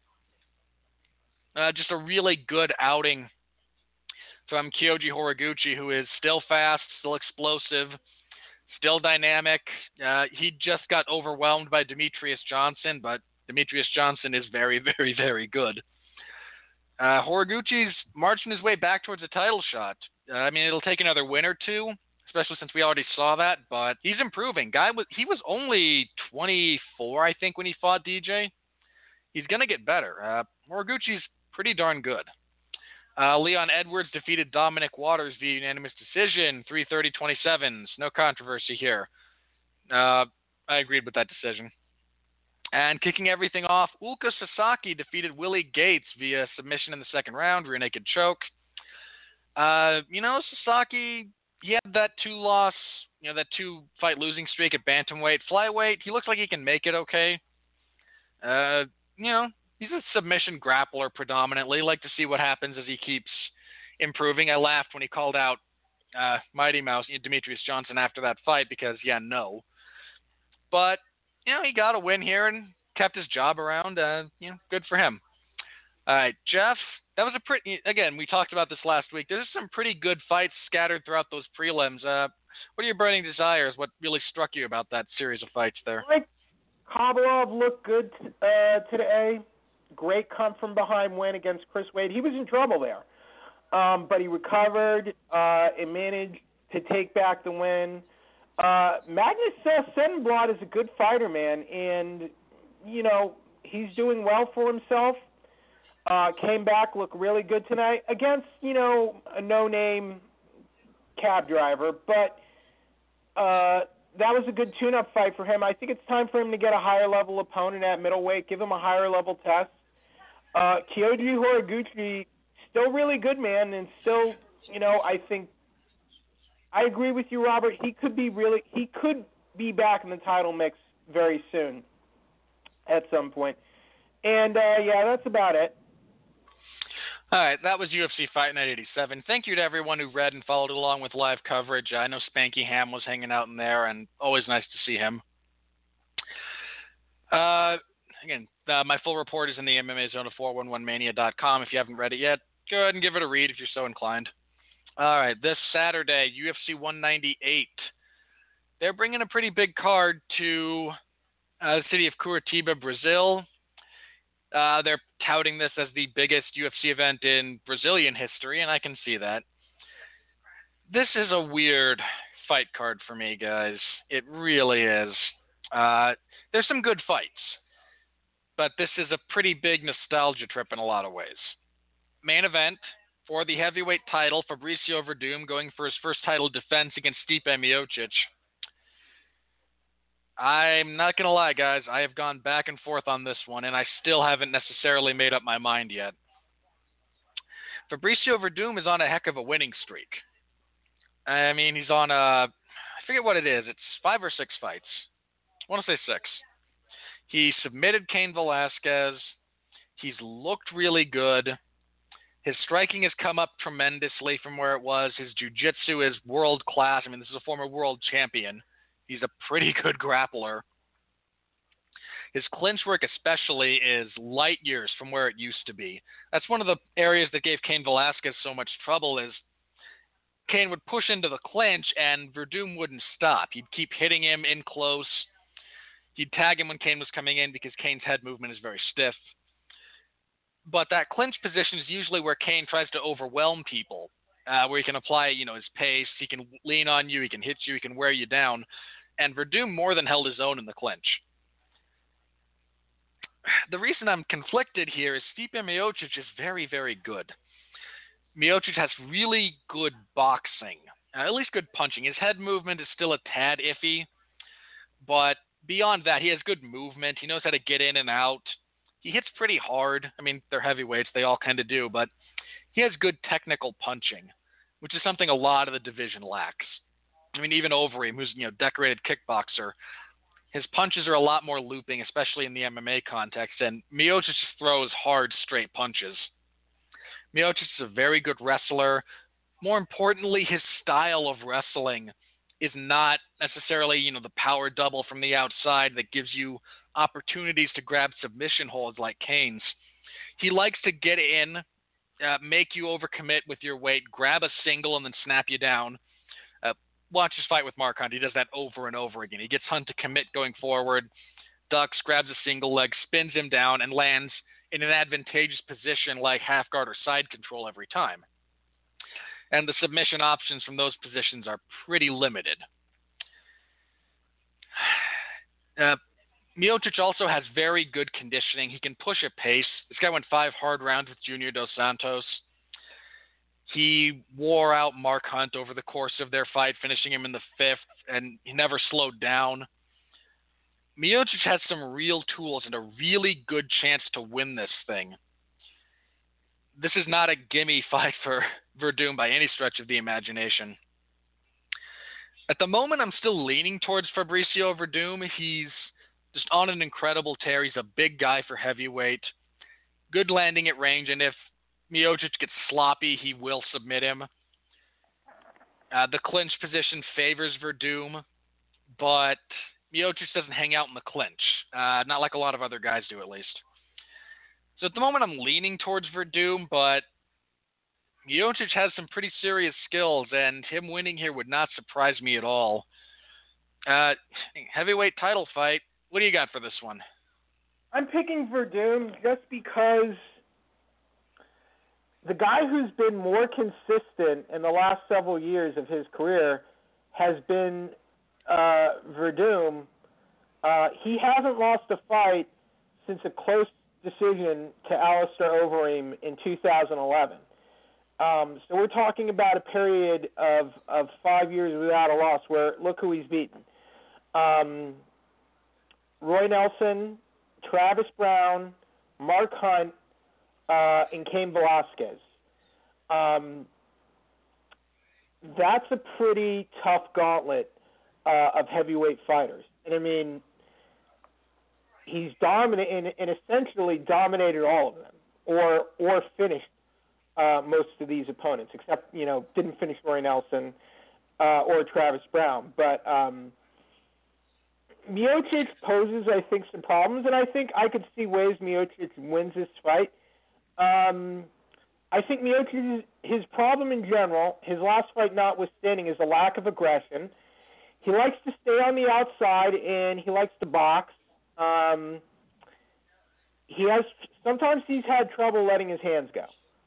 Just a really good outing from Kyoji Horiguchi, who is still fast, still explosive, still dynamic. He just got overwhelmed by Demetrius Johnson, but Demetrius Johnson is very, very, very good. Horiguchi's marching his way back towards a title shot. It'll take another win or two, especially since we already saw that, but he's improving. He was only 24, I think, when he fought DJ. He's going to get better. Horiguchi's pretty darn good. Leon Edwards defeated Dominic Waters via unanimous decision, 3 30-27s. No controversy here. I agreed with that decision. And kicking everything off, Ulka Sasaki defeated Willie Gates via submission in the second round, rear naked choke. Sasaki, he had that that 2-fight losing streak at bantamweight. Flyweight, he looks like he can make it okay. He's a submission grappler predominantly. Like to see what happens as he keeps improving. I laughed when he called out Mighty Mouse, Demetrius Johnson after that fight because, no. But he got a win here and kept his job around. Good for him. All right, Jeff, that was a pretty. Again, we talked about this last week. There's some pretty good fights scattered throughout those prelims. What are your burning desires? What really struck you about that series of fights there? Like Kovalev looked good today. Great come from behind win against Chris Wade. He was in trouble there, but he recovered and managed to take back the win. Magnus Sennenblad is a good fighter, man, and he's doing well for himself. Came back, looked really good tonight against a no-name cab driver, but that was a good tune-up fight for him. I think it's time for him to get a higher-level opponent at middleweight, give him a higher-level test. Kyoji Horiguchi, still really good, man, and still, I think I agree with you, Robert. He could be back in the title mix very soon at some point. And, that's about it. All right, that was UFC Fight Night 87. Thank you to everyone who read and followed along with live coverage. I know Spanky Ham was hanging out in there, and always nice to see him. Again, my full report is in the MMA Zone at 411mania.com. If you haven't read it yet, go ahead and give it a read if you're so inclined. All right, this Saturday, UFC 198. They're bringing a pretty big card to the city of Curitiba, Brazil. They're touting this as the biggest UFC event in Brazilian history, and I can see that. This is a weird fight card for me, guys. It really is. There's some good fights, but this is a pretty big nostalgia trip in a lot of ways. Main event, for the heavyweight title, Fabricio Werdum going for his first title defense against Stipe Miocic. I'm not going to lie, guys. I have gone back and forth on this one, and I still haven't necessarily made up my mind yet. Fabricio Werdum is on a heck of a winning streak. I mean, he's on I forget what it is. It's 5 or 6 fights. I want to say 6. He submitted Cain Velasquez. He's looked really good. His striking has come up tremendously from where it was. His jiu-jitsu is world class. I mean, this is a former world champion. He's a pretty good grappler. His clinch work especially is light years from where it used to be. That's one of the areas that gave Cain Velasquez so much trouble is Cain would push into the clinch and Werdum wouldn't stop. He'd keep hitting him in close. He'd tag him when Cain was coming in because Cain's head movement is very stiff. But that clinch position is usually where Cain tries to overwhelm people, where he can apply, his pace. He can lean on you. He can hit you. He can wear you down. And Werdum more than held his own in the clinch. The reason I'm conflicted here is Stipe Miocic is very, very good. Miocic has really good boxing, at least good punching. His head movement is still a tad iffy, but beyond that, he has good movement. He knows how to get in and out. He hits pretty hard. I mean, they're heavyweights. They all kind of do, but he has good technical punching, which is something a lot of the division lacks. I mean, even Overeem, who's decorated kickboxer, his punches are a lot more looping, especially in the MMA context, and Miocic just throws hard, straight punches. Miocic is a very good wrestler. More importantly, his style of wrestling is not necessarily, the power double from the outside that gives you opportunities to grab submission holds like Cain's. He likes to get in, make you overcommit with your weight, grab a single, and then snap you down. Watch his fight with Mark Hunt. He does that over and over again. He gets Hunt to commit going forward, ducks, grabs a single leg, spins him down, and lands in an advantageous position like half guard or side control every time. And the submission options from those positions are pretty limited. Miocic also has very good conditioning. He can push a pace. This guy went 5 hard rounds with Junior Dos Santos. He wore out Mark Hunt over the course of their fight, finishing him in the 5th, and he never slowed down. Miocic has some real tools and a really good chance to win this thing. This is not a gimme fight for Werdum by any stretch of the imagination. At the moment, I'm still leaning towards Fabricio Werdum. He's just on an incredible tear. He's a big guy for heavyweight. Good landing at range, and if Miocic gets sloppy, he will submit him. The clinch position favors Werdum, but Miocic doesn't hang out in the clinch, not like a lot of other guys do, at least. So at the moment, I'm leaning towards Verdum, but Miocic has some pretty serious skills, and him winning here would not surprise me at all. Heavyweight title fight. What do you got for this one? I'm picking Verdum just because the guy who's been more consistent in the last several years of his career has been Verdum. He hasn't lost a fight since a close decision to Alistair Overeem in 2011. So we're talking about a period of 5 years without a loss where look who he's beaten. Roy Nelson, Travis Brown, Mark Hunt, and Cain Velasquez. That's a pretty tough gauntlet of heavyweight fighters. And I mean, he's dominated and essentially dominated all of them, or finished most of these opponents, except didn't finish Roy Nelson or Travis Brown. But Miocic poses, I think, some problems, and I think I could see ways Miocic wins this fight. I think Miocic, his problem in general, his last fight notwithstanding, is a lack of aggression. He likes to stay on the outside, and he likes to box. Sometimes he's had trouble letting his hands go.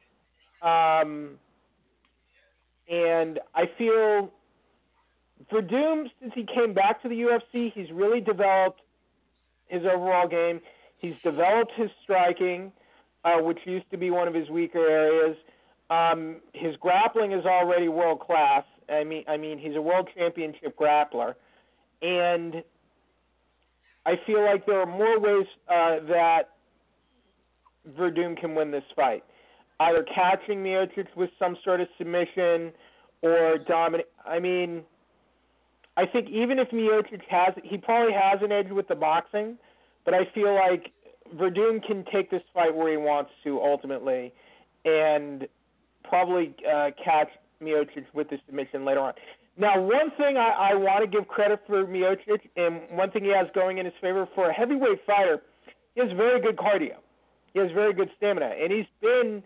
And I feel Verdum, since he came back to the UFC, he's really developed his overall game. He's developed his striking, which used to be one of his weaker areas. His grappling is already world class. I mean, he's a world championship grappler, and I feel like there are more ways that Verdum can win this fight. Either catching Miocic with some sort of submission or dominate. I mean, I think even if Miocic he probably has an edge with the boxing, but I feel like Verdum can take this fight where he wants to ultimately and probably catch Miocic with the submission later on. Now, one thing I want to give credit for Miocic, and one thing he has going in his favor, for a heavyweight fighter, he has very good cardio. He has very good stamina, and he's been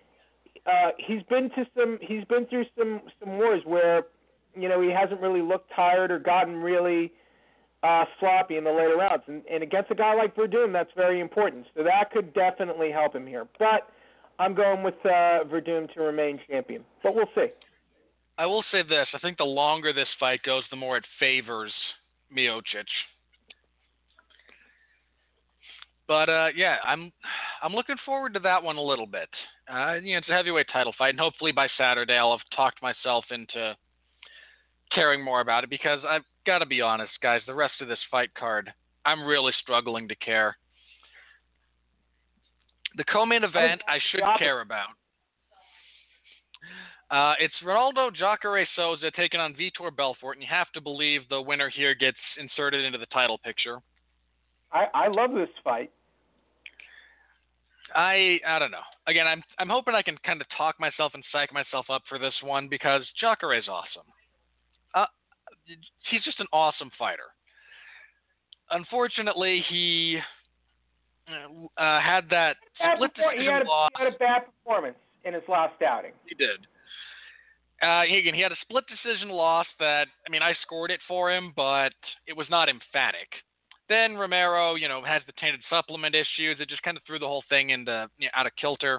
through some wars where he hasn't really looked tired or gotten really sloppy in the later rounds, and against a guy like Verdum, that's very important. So that could definitely help him here. But I'm going with Verdum to remain champion, but we'll see. I will say this: I think the longer this fight goes, the more it favors Miocic. But yeah, I'm looking forward to that one a little bit. It's a heavyweight title fight, and hopefully by Saturday I'll have talked myself into caring more about it, because I've got to be honest, guys, the rest of this fight card, I'm really struggling to care. The co-main event I should care about. It's Ronaldo Jacare Souza taking on Vitor Belfort, and you have to believe the winner here gets inserted into the title picture. I love this fight. I don't know. Again, I'm hoping I can kind of talk myself and psych myself up for this one, because Jacare is awesome. He's just an awesome fighter. Unfortunately, he had that split decision loss. He had a bad performance in his last outing. He did. He had a split decision loss that, I scored it for him, but it was not emphatic. Then Romero, has the tainted supplement issues. It just kind of threw the whole thing into out of kilter.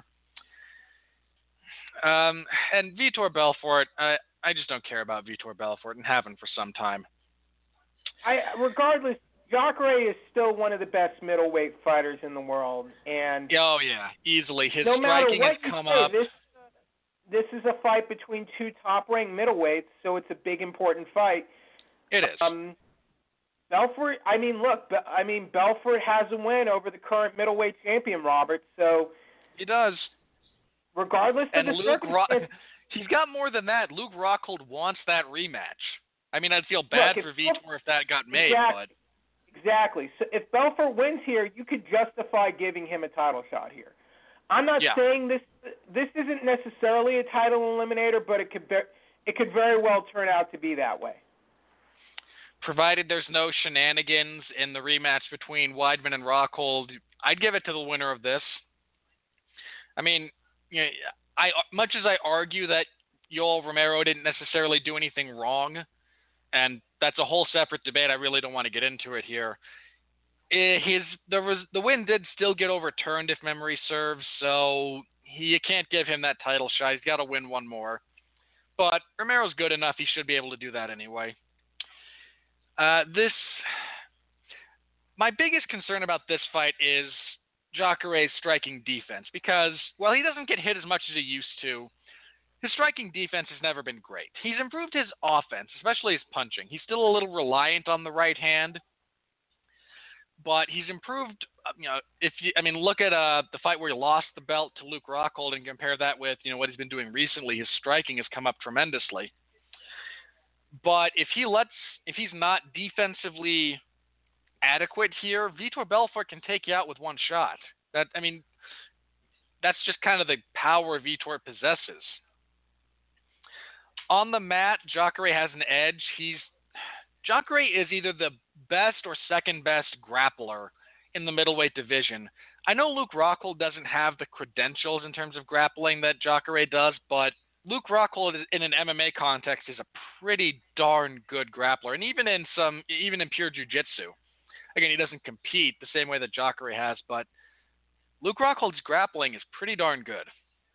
And Vitor Belfort, I just don't care about Vitor Belfort, and haven't for some time. Regardless, Jacare is still one of the best middleweight fighters in the world, and oh yeah, easily. His no striking has come up. This is a fight between two top-ranked middleweights, so it's a big, important fight. It is. Belfort, Belfort has a win over the current middleweight champion, Robert. So he does. Regardless of the circumstances, he's got more than that. Luke Rockhold wants that rematch. I'd feel bad for Vitor if that got made, but exactly. So if Belfort wins here, you could justify giving him a title shot here. I'm not saying this isn't necessarily a title eliminator, but it could very well turn out to be that way. provided there's no shenanigans in the rematch between Weidman and Rockhold, I'd give it to the winner of this. I mean, you know, much as I argue that Yoel Romero didn't necessarily do anything wrong, and that's a whole separate debate, I really don't want to get into it here. The win did still get overturned, if memory serves, so you can't give him that title shot. He's got to win one more. But Romero's good enough; he should be able to do that anyway. My biggest concern about this fight is Jacare's striking defense, because while he doesn't get hit as much as he used to, his striking defense has never been great. He's improved his offense, especially his punching. He's still a little reliant on the right hand, but he's improved. Look at the fight where he lost the belt to Luke Rockhold and compare that with what he's been doing recently. His striking has come up tremendously. But if he's not defensively adequate here, Vitor Belfort can take you out with one shot. That's just kind of the power Vitor possesses. On the mat, Jacare has an edge. Jacare is either the best or second best grappler in the middleweight division. I know Luke Rockhold doesn't have the credentials in terms of grappling that Jacare does, but Luke Rockhold in an MMA context is a pretty darn good grappler, and even in pure jiu-jitsu. Again, he doesn't compete the same way that Jacare has, but Luke Rockhold's grappling is pretty darn good.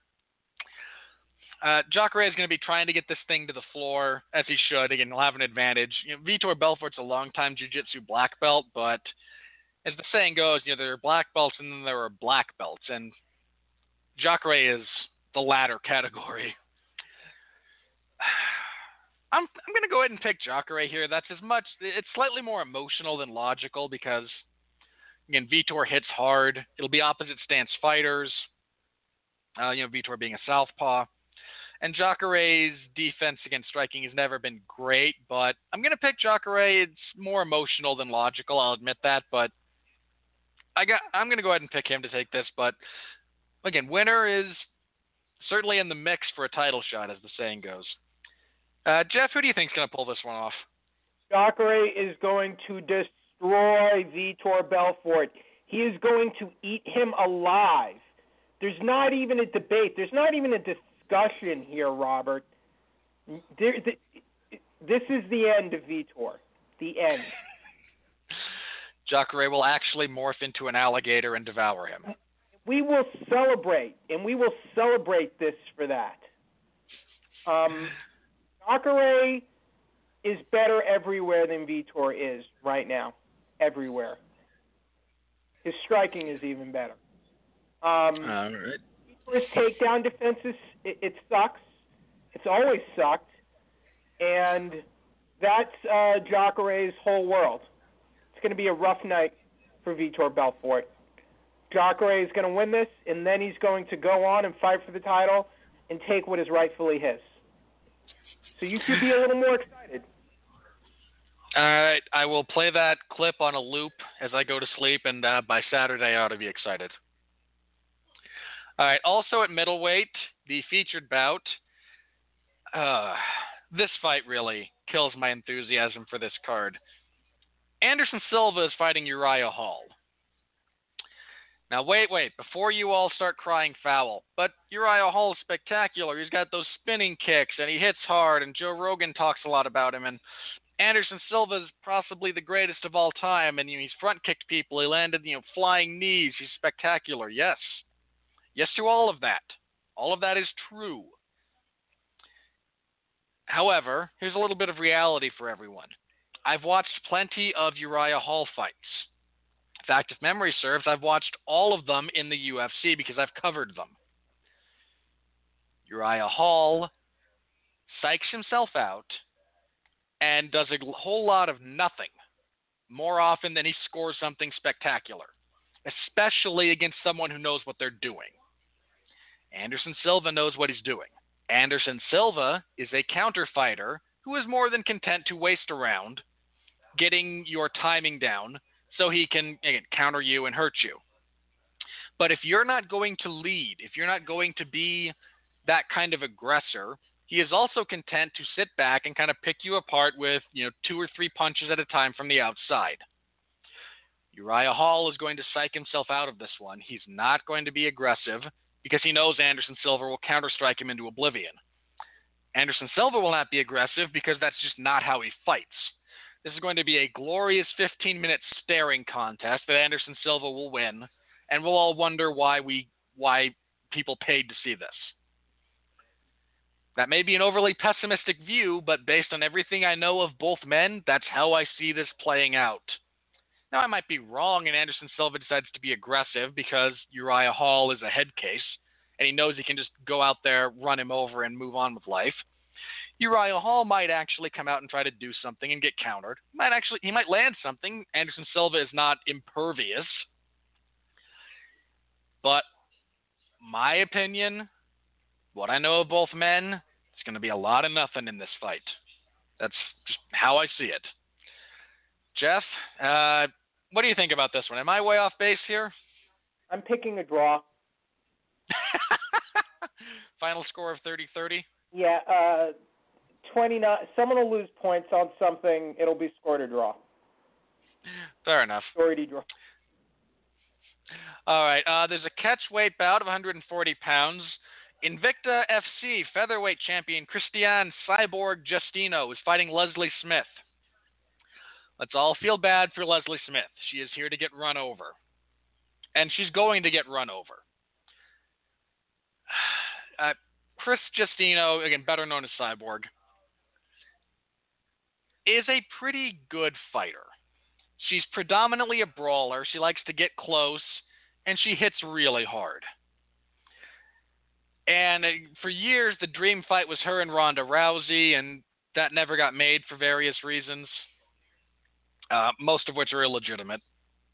Jacare is going to be trying to get this thing to the floor, as he should. Again, he'll have an advantage. Vitor Belfort's a long-time jiu-jitsu black belt, but as the saying goes, there are black belts and then there are black belts, and Jacare is the latter category. I'm going to go ahead and pick Jacare here. It's slightly more emotional than logical because, again, Vitor hits hard. It'll be opposite stance fighters, Vitor being a southpaw. And Jacare's defense against striking has never been great, but I'm going to pick Jacare. It's more emotional than logical, I'll admit that, but I'm going to go ahead and pick him to take this. But, again, winner is certainly in the mix for a title shot, as the saying goes. Jeff, who do you think is going to pull this one off? Jacare is going to destroy Vitor Belfort. He is going to eat him alive. There's not even a debate. There's not even a discussion here, Robert. This is the end of Vitor. The end. Jacare will actually morph into an alligator and devour him. We will celebrate, and we will celebrate this for that. Jacare is better everywhere than Vitor is right now. Everywhere. His striking is even better. All right. Vitor's takedown defense it sucks. It's always sucked. And that's Jacare's whole world. It's going to be a rough night for Vitor Belfort. Jacare is going to win this, and then he's going to go on and fight for the title and take what is rightfully his. So you should be a little more excited. All right. I will play that clip on a loop as I go to sleep, and by Saturday I ought to be excited. All right. Also at middleweight, the featured bout. This fight really kills my enthusiasm for this card. Anderson Silva is fighting Uriah Hall. Now, wait, before you all start crying foul, but Uriah Hall is spectacular. He's got those spinning kicks, and he hits hard, and Joe Rogan talks a lot about him, and Anderson Silva is possibly the greatest of all time, and he's front-kicked people. He landed, flying knees. He's spectacular. Yes. Yes to all of that. All of that is true. However, here's a little bit of reality for everyone. I've watched plenty of Uriah Hall fights. In fact, if memory serves, I've watched all of them in the UFC because I've covered them. Uriah Hall psychs himself out and does a whole lot of nothing more often than he scores something spectacular, especially against someone who knows what they're doing. Anderson Silva knows what he's doing. Anderson Silva is a counter fighter who is more than content to waste a round, getting your timing down, so he can, again, counter you and hurt you. But if you're not going to lead, if you're not going to be that kind of aggressor, He is also content to sit back and kind of pick you apart with, 2 or 3 punches at a time from the outside. Uriah Hall is going to psych himself out of this one. He's not going to be aggressive because he knows Anderson Silva will counterstrike him into oblivion. Anderson Silva will not be aggressive because that's just not how he fights. This is going to be a glorious 15-minute staring contest that Anderson Silva will win, and we'll all wonder why people paid to see this. That may be an overly pessimistic view, but based on everything I know of both men, that's how I see this playing out. Now, I might be wrong, and Anderson Silva decides to be aggressive because Uriah Hall is a head case, and he knows he can just go out there, run him over, and move on with life. Uriah Hall might actually come out and try to do something and get countered. He might land something. Anderson Silva is not impervious. But my opinion, what I know of both men, it's going to be a lot of nothing in this fight. That's just how I see it. Jeff, what do you think about this one? Am I way off base here? I'm picking a draw. Final score of 30-30? Yeah, 29. Someone will lose points on something. It'll be scored a draw. Fair enough. Scored draw. All right. There's a catchweight bout of 140 pounds. Invicta FC featherweight champion Christiane Cyborg Justino is fighting Leslie Smith. Let's all feel bad for Leslie Smith. She is here to get run over. And she's going to get run over. Chris Justino, again, better known as Cyborg, is a pretty good fighter. She's predominantly a brawler. She likes to get close, and she hits really hard. And for years, the dream fight was her and Ronda Rousey, and that never got made for various reasons, most of which are illegitimate.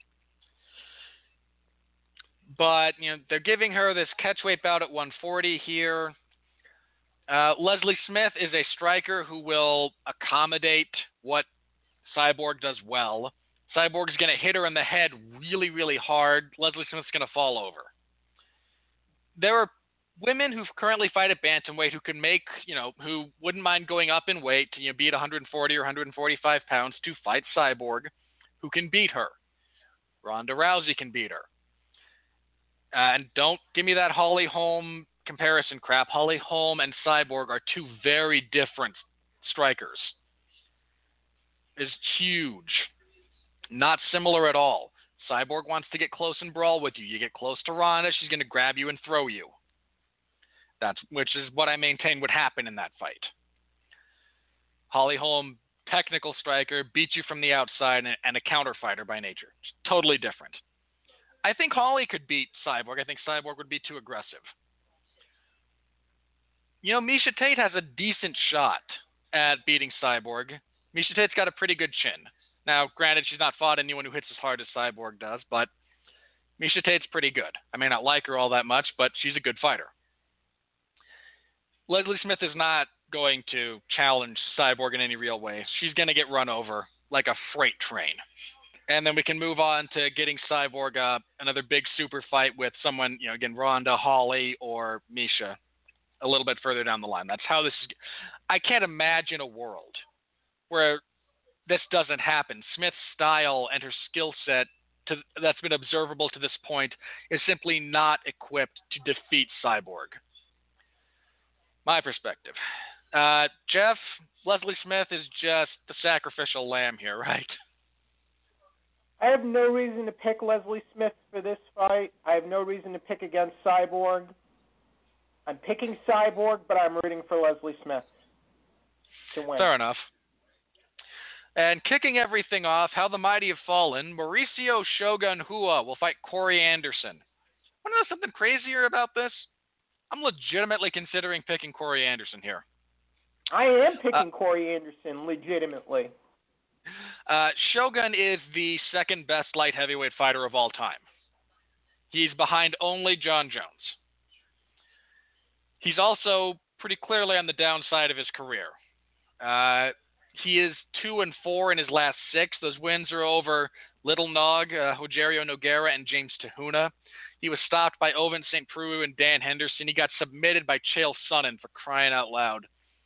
But, they're giving her this catchweight bout at 140 here. Leslie Smith is a striker who will accommodate what Cyborg does well. Cyborg is going to hit her in the head really, really hard. Leslie Smith's going to fall over. There are women who currently fight at bantamweight who can make, who wouldn't mind going up in weight to be at 140 or 145 pounds to fight Cyborg, who can beat her. Ronda Rousey can beat her. And don't give me that Holly Holm comparison crap. Holly Holm and Cyborg are two very different strikers. Is huge. Not similar at all. Cyborg wants to get close and brawl with you. You get close to Ronda, she's going to grab you and throw you. Which is what I maintain would happen in that fight. Holly Holm, technical striker, beats you from the outside and a counter fighter by nature. It's totally different. I think Holly could beat Cyborg. I think Cyborg would be too aggressive. Miesha Tate has a decent shot at beating Cyborg. Miesha Tate's got a pretty good chin. Now, granted, she's not fought anyone who hits as hard as Cyborg does, but Miesha Tate's pretty good. I may not like her all that much, but she's a good fighter. Leslie Smith is not going to challenge Cyborg in any real way. She's going to get run over like a freight train. And then we can move on to getting Cyborg another big super fight with someone, again, Ronda, Holly, or Miesha a little bit further down the line. That's how this is. I can't imagine a world where this doesn't happen. Smith's style and her skill set that's been observable to this point is simply not equipped to defeat Cyborg. My perspective. Jeff, Leslie Smith is just the sacrificial lamb here, right? I have no reason to pick Leslie Smith for this fight. I have no reason to pick against Cyborg. I'm picking Cyborg, but I'm rooting for Leslie Smith to win. Fair enough. And kicking everything off, how the mighty have fallen, Mauricio Shogun Rua will fight Corey Anderson. Want to know something crazier about this? I'm legitimately considering picking Corey Anderson here. I am picking Corey Anderson legitimately. Shogun is the second best light heavyweight fighter of all time. He's behind only John Jones. He's also pretty clearly on the downside of his career. He is 2-4 in his last 6. Those wins are over Little Nog, Rogerio Nogueira, and James Tahuna. He was stopped by Ovince St. Preux and Dan Henderson. He got submitted by Chael Sonnen, for crying out loud.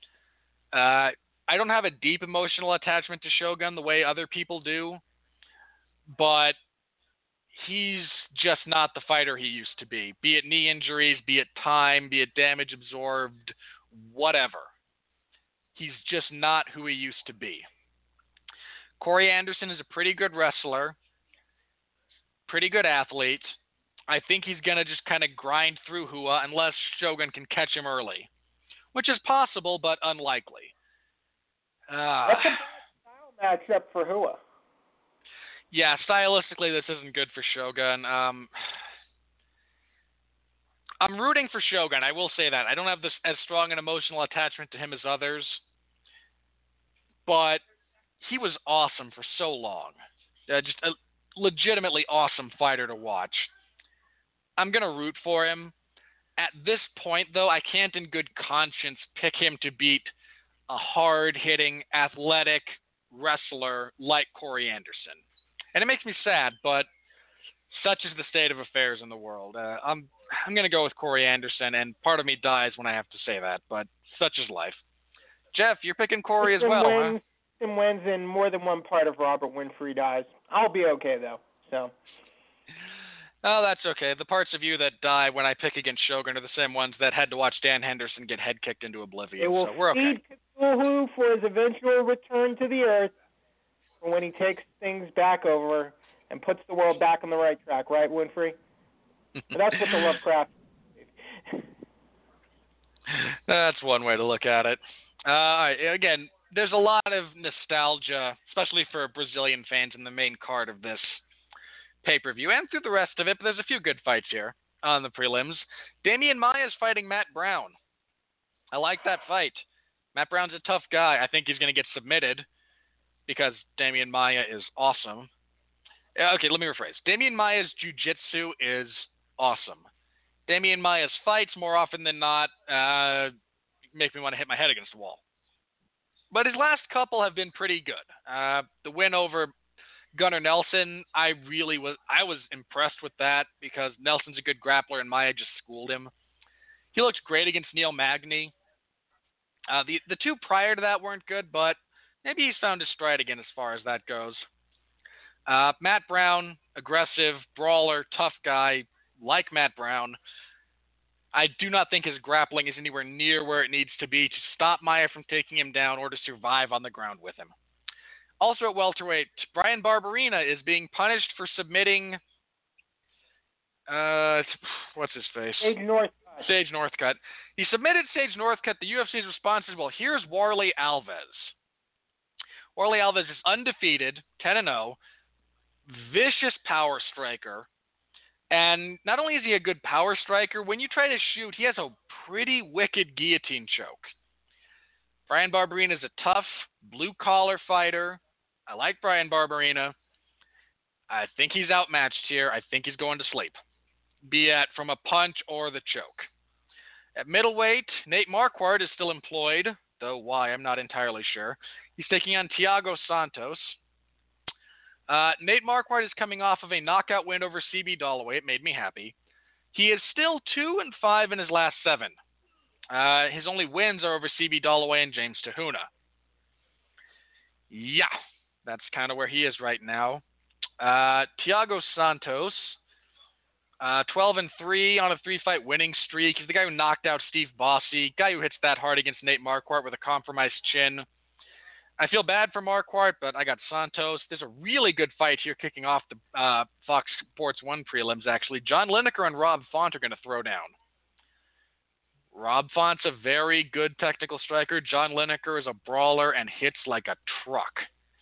I don't have a deep emotional attachment to Shogun the way other people do, but he's just not the fighter he used to be. Be it knee injuries, be it time, be it damage absorbed, whatever. He's just not who he used to be. Corey Anderson is a pretty good wrestler, pretty good athlete. I think he's going to just kind of grind through Hua unless Shogun can catch him early, which is possible but unlikely. That's a bad style matchup for Hua. Yeah, stylistically, this isn't good for Shogun. I'm rooting for Shogun, I will say that. I don't have this as strong an emotional attachment to him as others, but he was awesome for so long. Just a legitimately awesome fighter to watch. I'm going to root for him. At this point, though, I can't in good conscience pick him to beat a hard-hitting, athletic wrestler like Corey Anderson. And it makes me sad, but such is the state of affairs in the world. I'm going to go with Corey Anderson, and part of me dies when I have to say that, but such is life. Jeff, you're picking Corey as well, huh? Tim wins, and more than one part of Robert Winfrey dies. I'll be okay, though. So. Oh, that's okay. The parts of you that die when I pick against Shogun are the same ones that had to watch Dan Henderson get head kicked into oblivion. It will so we're okay. feed Cthulhu for his eventual return to the Earth, for when he takes things back over and puts the world back on the right track, right, Winfrey? But that's what the Lovecraft. That's one way to look at it. Again, there's a lot of nostalgia, especially for Brazilian fans, in the main card of this pay-per-view and through the rest of it, but there's a few good fights here on the prelims. Damian Maia is fighting Matt Brown. I like that fight. Matt Brown's a tough guy. I think he's going to get submitted because Damian Maia is awesome. Okay, let me rephrase. Damian Maia's jiu-jitsu is awesome. Damian Maia's fights, more often than not, make me want to hit my head against the wall. But his last couple have been pretty good. The win over Gunnar Nelson, I was impressed with that because Nelson's a good grappler and Maia just schooled him. He looked great against Neil Magny. The two prior to that weren't good, but maybe he's found his stride again as far as that goes. Matt Brown, aggressive, brawler, tough guy, like Matt Brown. I do not think his grappling is anywhere near where it needs to be to stop Maia from taking him down or to survive on the ground with him. Also at welterweight, Brian Barberina is being punished for submitting, what's his face? Sage Northcutt. He submitted Sage Northcutt. The UFC's response is, well, here's Warlley Alves. Warlley Alves is undefeated, 10-0, vicious power striker. And not only is he a good power striker, when you try to shoot, he has a pretty wicked guillotine choke. Brian Barberina is a tough, blue-collar fighter. I like Brian Barberina. I think he's outmatched here. I think he's going to sleep, be it from a punch or the choke. At middleweight, Nate Marquardt is still employed, though why, I'm not entirely sure. He's taking on Thiago Santos. Nate Marquardt is coming off of a knockout win over CB Dollaway. It made me happy. He is still 2-5 in his last 7. His only wins are over CB Dollaway and James Tahuna. Yeah, that's kind of where he is right now. Thiago Santos, 12-3 on a 3-fight winning streak. He's the guy who knocked out Steve Bossy, guy who hits that hard against Nate Marquardt with a compromised chin. I feel bad for Marquardt, but I got Santos. There's a really good fight here kicking off the Fox Sports 1 prelims, actually. John Lineker and Rob Font are going to throw down. Rob Font's a very good technical striker. John Lineker is a brawler and hits like a truck,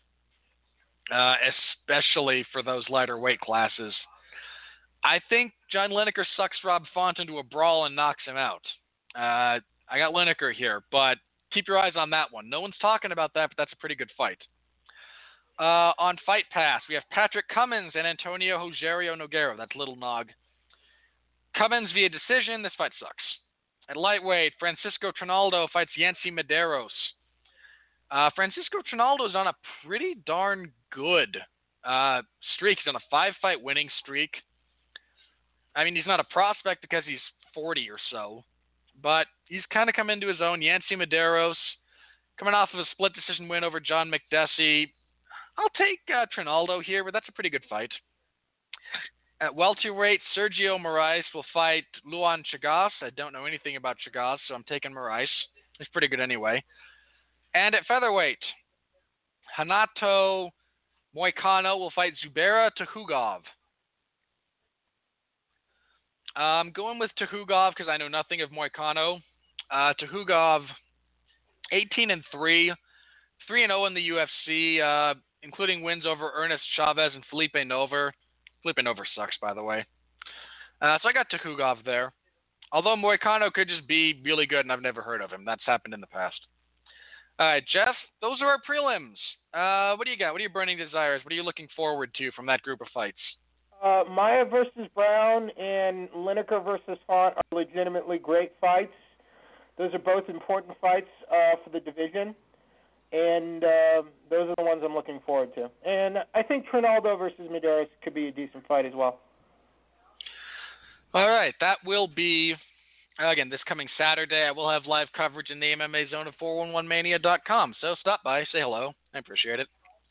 especially for those lighter weight classes. I think John Lineker sucks Rob Font into a brawl and knocks him out. I got Lineker here, but keep your eyes on that one. No one's talking about that, but that's a pretty good fight. On Fight Pass, we have Patrick Cummins and Antonio Rogerio Nogueira. That's Little Nog. Cummins via decision. This fight sucks. At lightweight, Francisco Trinaldo fights Yancy Medeiros. Francisco Trinaldo is on a pretty darn good streak. He's on a 5-fight winning streak. I mean, he's not a prospect because he's 40 or so, but he's kind of come into his own. Yancy Medeiros coming off of a split decision win over John McDessie. I'll take Trinaldo here, but that's a pretty good fight. At welterweight, Sergio Moraes will fight Luan Chagas. I don't know anything about Chagas, so I'm taking Moraes. He's pretty good anyway. And at featherweight, Hanato Moicano will fight Zubaira Tukhugov. I'm going with Tukhugov because I know nothing of Moicano. Tukhugov, 18-3, 3-0 in the UFC, including wins over Ernest Chavez and Felipe Nover. Felipe Nover sucks, by the way. So I got Tukhugov there. Although Moicano could just be really good, and I've never heard of him. That's happened in the past. All right, Jeff, those are our prelims. What do you got? What are your burning desires? What are you looking forward to from that group of fights? Maia versus Brown and Lineker versus Font are legitimately great fights. Those are both important fights for the division, and those are the ones I'm looking forward to. And I think Trinaldo versus Medeiros could be a decent fight as well. All right, that will be, again, this coming Saturday. I will have live coverage in the MMA zone at 411mania.com, so stop by, say hello. I appreciate it.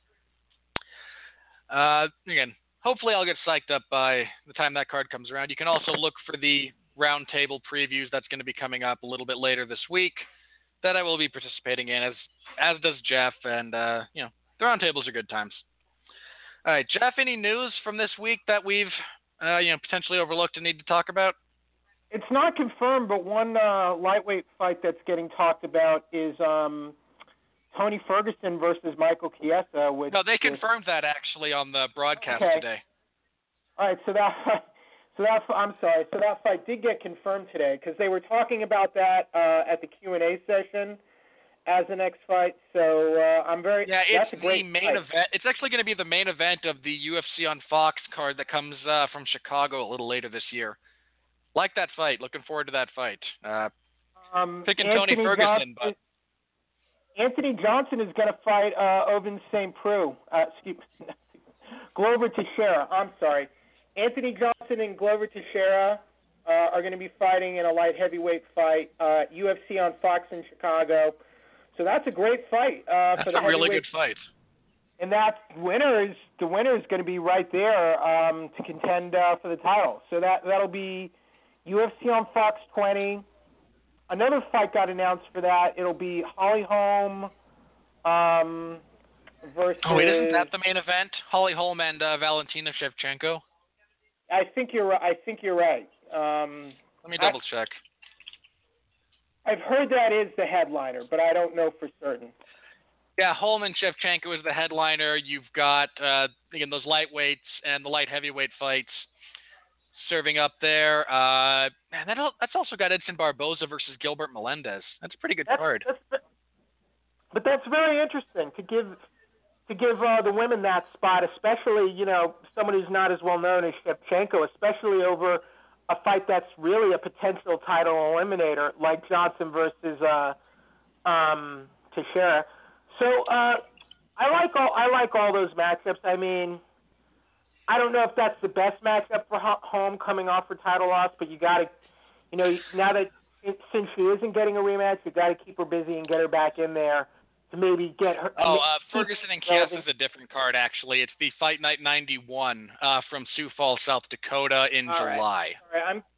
Again, hopefully I'll get psyched up by the time that card comes around. You can also look for the roundtable previews that's going to be coming up a little bit later this week that I will be participating in, as does Jeff, and, the roundtables are good times. All right, Jeff, any news from this week that we've, potentially overlooked and need to talk about? It's not confirmed, but one lightweight fight that's getting talked about is Tony Ferguson versus Michael Chiesa. No, they confirmed that actually on the broadcast today. All right, so that fight did get confirmed today because they were talking about that at the Q&A session as the next fight. So I'm very it's a great the main fight. event. It's actually going to be the main event of the UFC on Fox card that comes from Chicago a little later this year. Like that fight. Looking forward to that fight. Picking Tony Ferguson, but Anthony Johnson is going to fight Ovin St. Preux. Glover Teixeira. I'm sorry. Anthony Johnson and Glover Teixeira are going to be fighting in a light heavyweight fight. UFC on Fox in Chicago. So that's a great fight. That's a really good fight. And that winner is going to be right there to contend for the title. So that'll be UFC on Fox 20. Another fight got announced for that. It'll be Holly Holm versus. Oh, wait, isn't that the main event? Holly Holm and Valentina Shevchenko. I think you're right. Let me double check. I've heard that is the headliner, but I don't know for certain. Yeah, Holm and Shevchenko is the headliner. You've got again those lightweights and the light heavyweight fights serving up there. And that's also got Edson Barboza versus Gilbert Melendez. That's a pretty good card. But that's very interesting to give the women that spot, especially someone who's not as well known as Shevchenko, especially over a fight that's really a potential title eliminator like Johnson versus Teixeira. So I like all those matchups. I mean, I don't know if that's the best matchup for Holm coming off her title loss, but you got to, now that since she isn't getting a rematch, you got to keep her busy and get her back in there to maybe get her. Ferguson and Chiesa is a different card, actually. It's the Fight Night 91 from Sioux Falls, South Dakota in July. All right.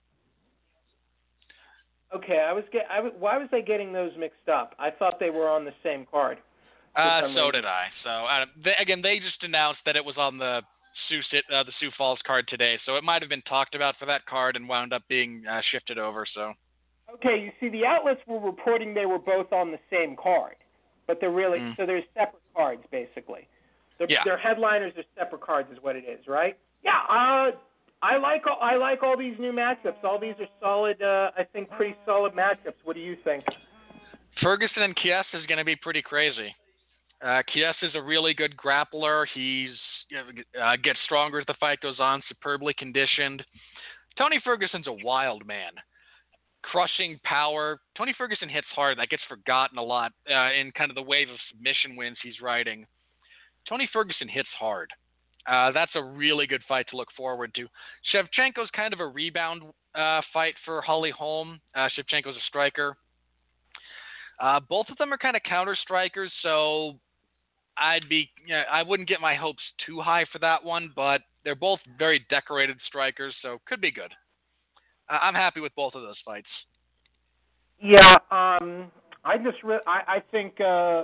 Why was I getting those mixed up? I thought they were on the same card. So did I. So they just announced that it was on the Sioux Falls card today, so it might have been talked about for that card and wound up being shifted over. So. Okay, you see, the outlets were reporting they were both on the same card, but they're really so there's separate cards basically. Their headliners are separate cards, is what it is, right? Yeah. I like all these new matchups. All these are solid. I think pretty solid matchups. What do you think? Ferguson and Chiesa is going to be pretty crazy. Chiesa is a really good grappler. He's gets stronger as the fight goes on, superbly conditioned. Tony Ferguson's a wild man. Crushing power. Tony Ferguson hits hard. That gets forgotten a lot in kind of the wave of submission wins he's riding. Tony Ferguson hits hard. That's a really good fight to look forward to. Shevchenko's kind of a rebound fight for Holly Holm. Shevchenko's a striker. Both of them are kind of counter strikers, so I wouldn't get my hopes too high for that one, but they're both very decorated strikers, so could be good. I'm happy with both of those fights. Yeah, I think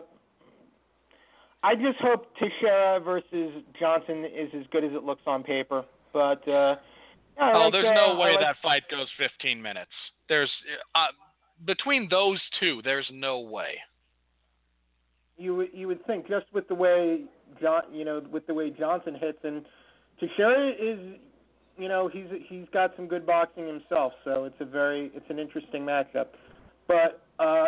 I just hope Teixeira versus Johnson is as good as it looks on paper, but there's no way that fight goes 15 minutes. There's between those two, there's no way. You would think just with the way Johnson hits, and Teixeira is, he's got some good boxing himself, so it's an interesting matchup. But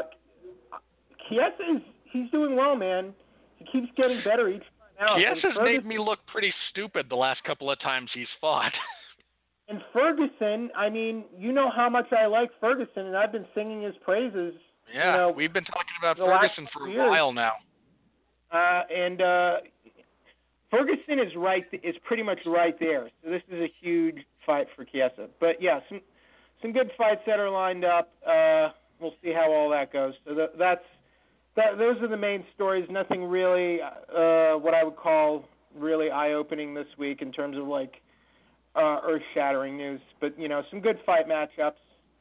Chiesa he's doing well, man. He keeps getting better each time out. Chiesa's made me look pretty stupid the last couple of times he's fought. And Ferguson, I mean, you know how much I like Ferguson, and I've been singing his praises. Yeah, we've been talking about Ferguson for a while now. And Ferguson is pretty much right there. So this is a huge fight for Chiesa. But yeah, some good fights that are lined up. We'll see how all that goes. So those are the main stories. Nothing really what I would call really eye-opening this week in terms of like earth-shattering news. But some good fight matchups.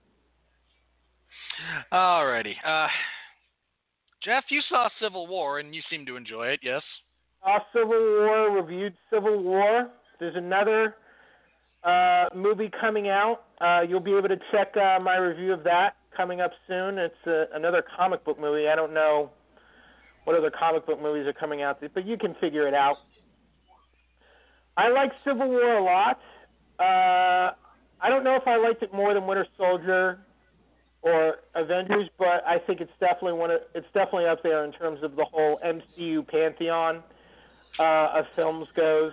Alrighty. Jeff, you saw Civil War, and you seem to enjoy it, yes? Civil War, reviewed Civil War. There's another movie coming out. You'll be able to check my review of that coming up soon. It's another comic book movie. I don't know what other comic book movies are coming out, but you can figure it out. I like Civil War a lot. I don't know if I liked it more than Winter Soldier or Avengers, but I think it's definitely up there in terms of the whole MCU pantheon of films goes.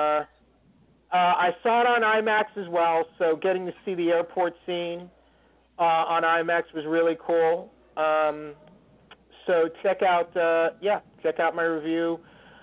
I saw it on IMAX as well, so getting to see the airport scene on IMAX was really cool. So check out my review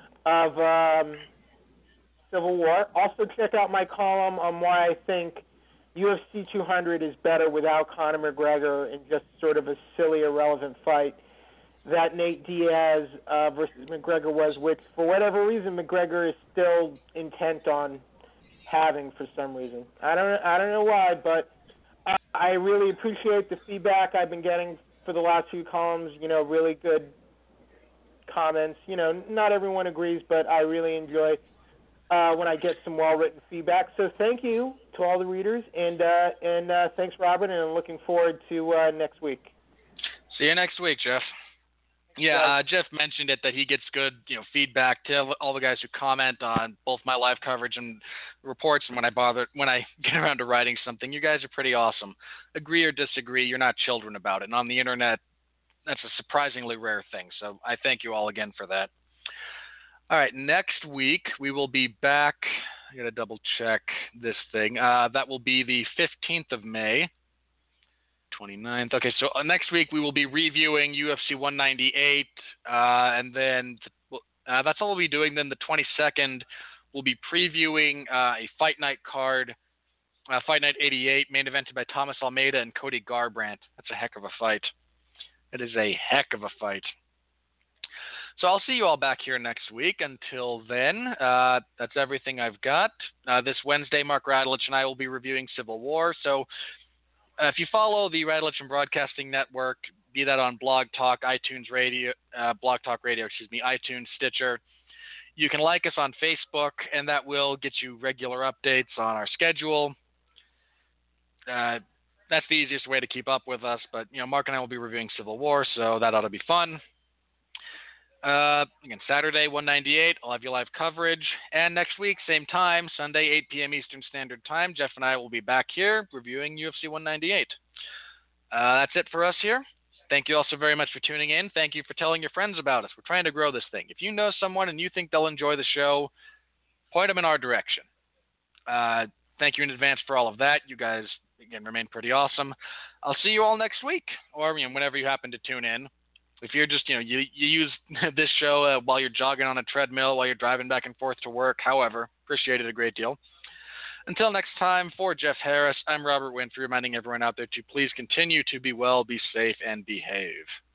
of Civil War. Also check out my column on why I think UFC 200 is better without Conor McGregor in just sort of a silly, irrelevant fight that Nate Diaz versus McGregor was, which for whatever reason McGregor is still intent on having for some reason. I don't know why, but I really appreciate the feedback I've been getting for the last few columns. Really good comments. Not everyone agrees, but I really enjoy when I get some well-written feedback. So thank you to all the readers, and thanks, Robert, and I'm looking forward to next week. See you next week, Jeff. Yeah, Jeff mentioned it that he gets good, feedback to all the guys who comment on both my live coverage and reports, and when I get around to writing something. You guys are pretty awesome. Agree or disagree, you're not children about it. And on the internet, that's a surprisingly rare thing. So I thank you all again for that. All right, next week we will be back. I got to double check this thing. That will be the 15th of May. 29th. Okay, so next week we will be reviewing UFC 198, and then that's all we'll be doing. Then the 22nd, we'll be previewing a Fight Night card, Fight Night 88, main evented by Thomas Almeida and Cody Garbrandt. That's a heck of a fight. It is a heck of a fight. So I'll see you all back here next week. Until then, that's everything I've got. This Wednesday, Mark Radulich and I will be reviewing Civil War. So if you follow the Radulich and Broadcasting Network, be that on Blog Talk, iTunes Radio, iTunes, Stitcher, you can like us on Facebook, and that will get you regular updates on our schedule. That's the easiest way to keep up with us. But Mark and I will be reviewing Civil War, so that ought to be fun. Again, Saturday, 198, I'll have your live coverage. And next week, same time, Sunday, 8 p.m. Eastern Standard Time, Jeff and I will be back here reviewing UFC 198. That's it for us here. Thank you all so very much for tuning in. Thank you for telling your friends about us. We're trying to grow this thing. If you know someone and you think they'll enjoy the show, point them in our direction. Thank you in advance for all of that. You guys, again, remain pretty awesome. I'll see you all next week, or whenever you happen to tune in. If you're just, you use this show while you're jogging on a treadmill, while you're driving back and forth to work, however, appreciate it a great deal. Until next time, for Jeff Harris, I'm Robert Winfrey, reminding everyone out there to please continue to be well, be safe, and behave.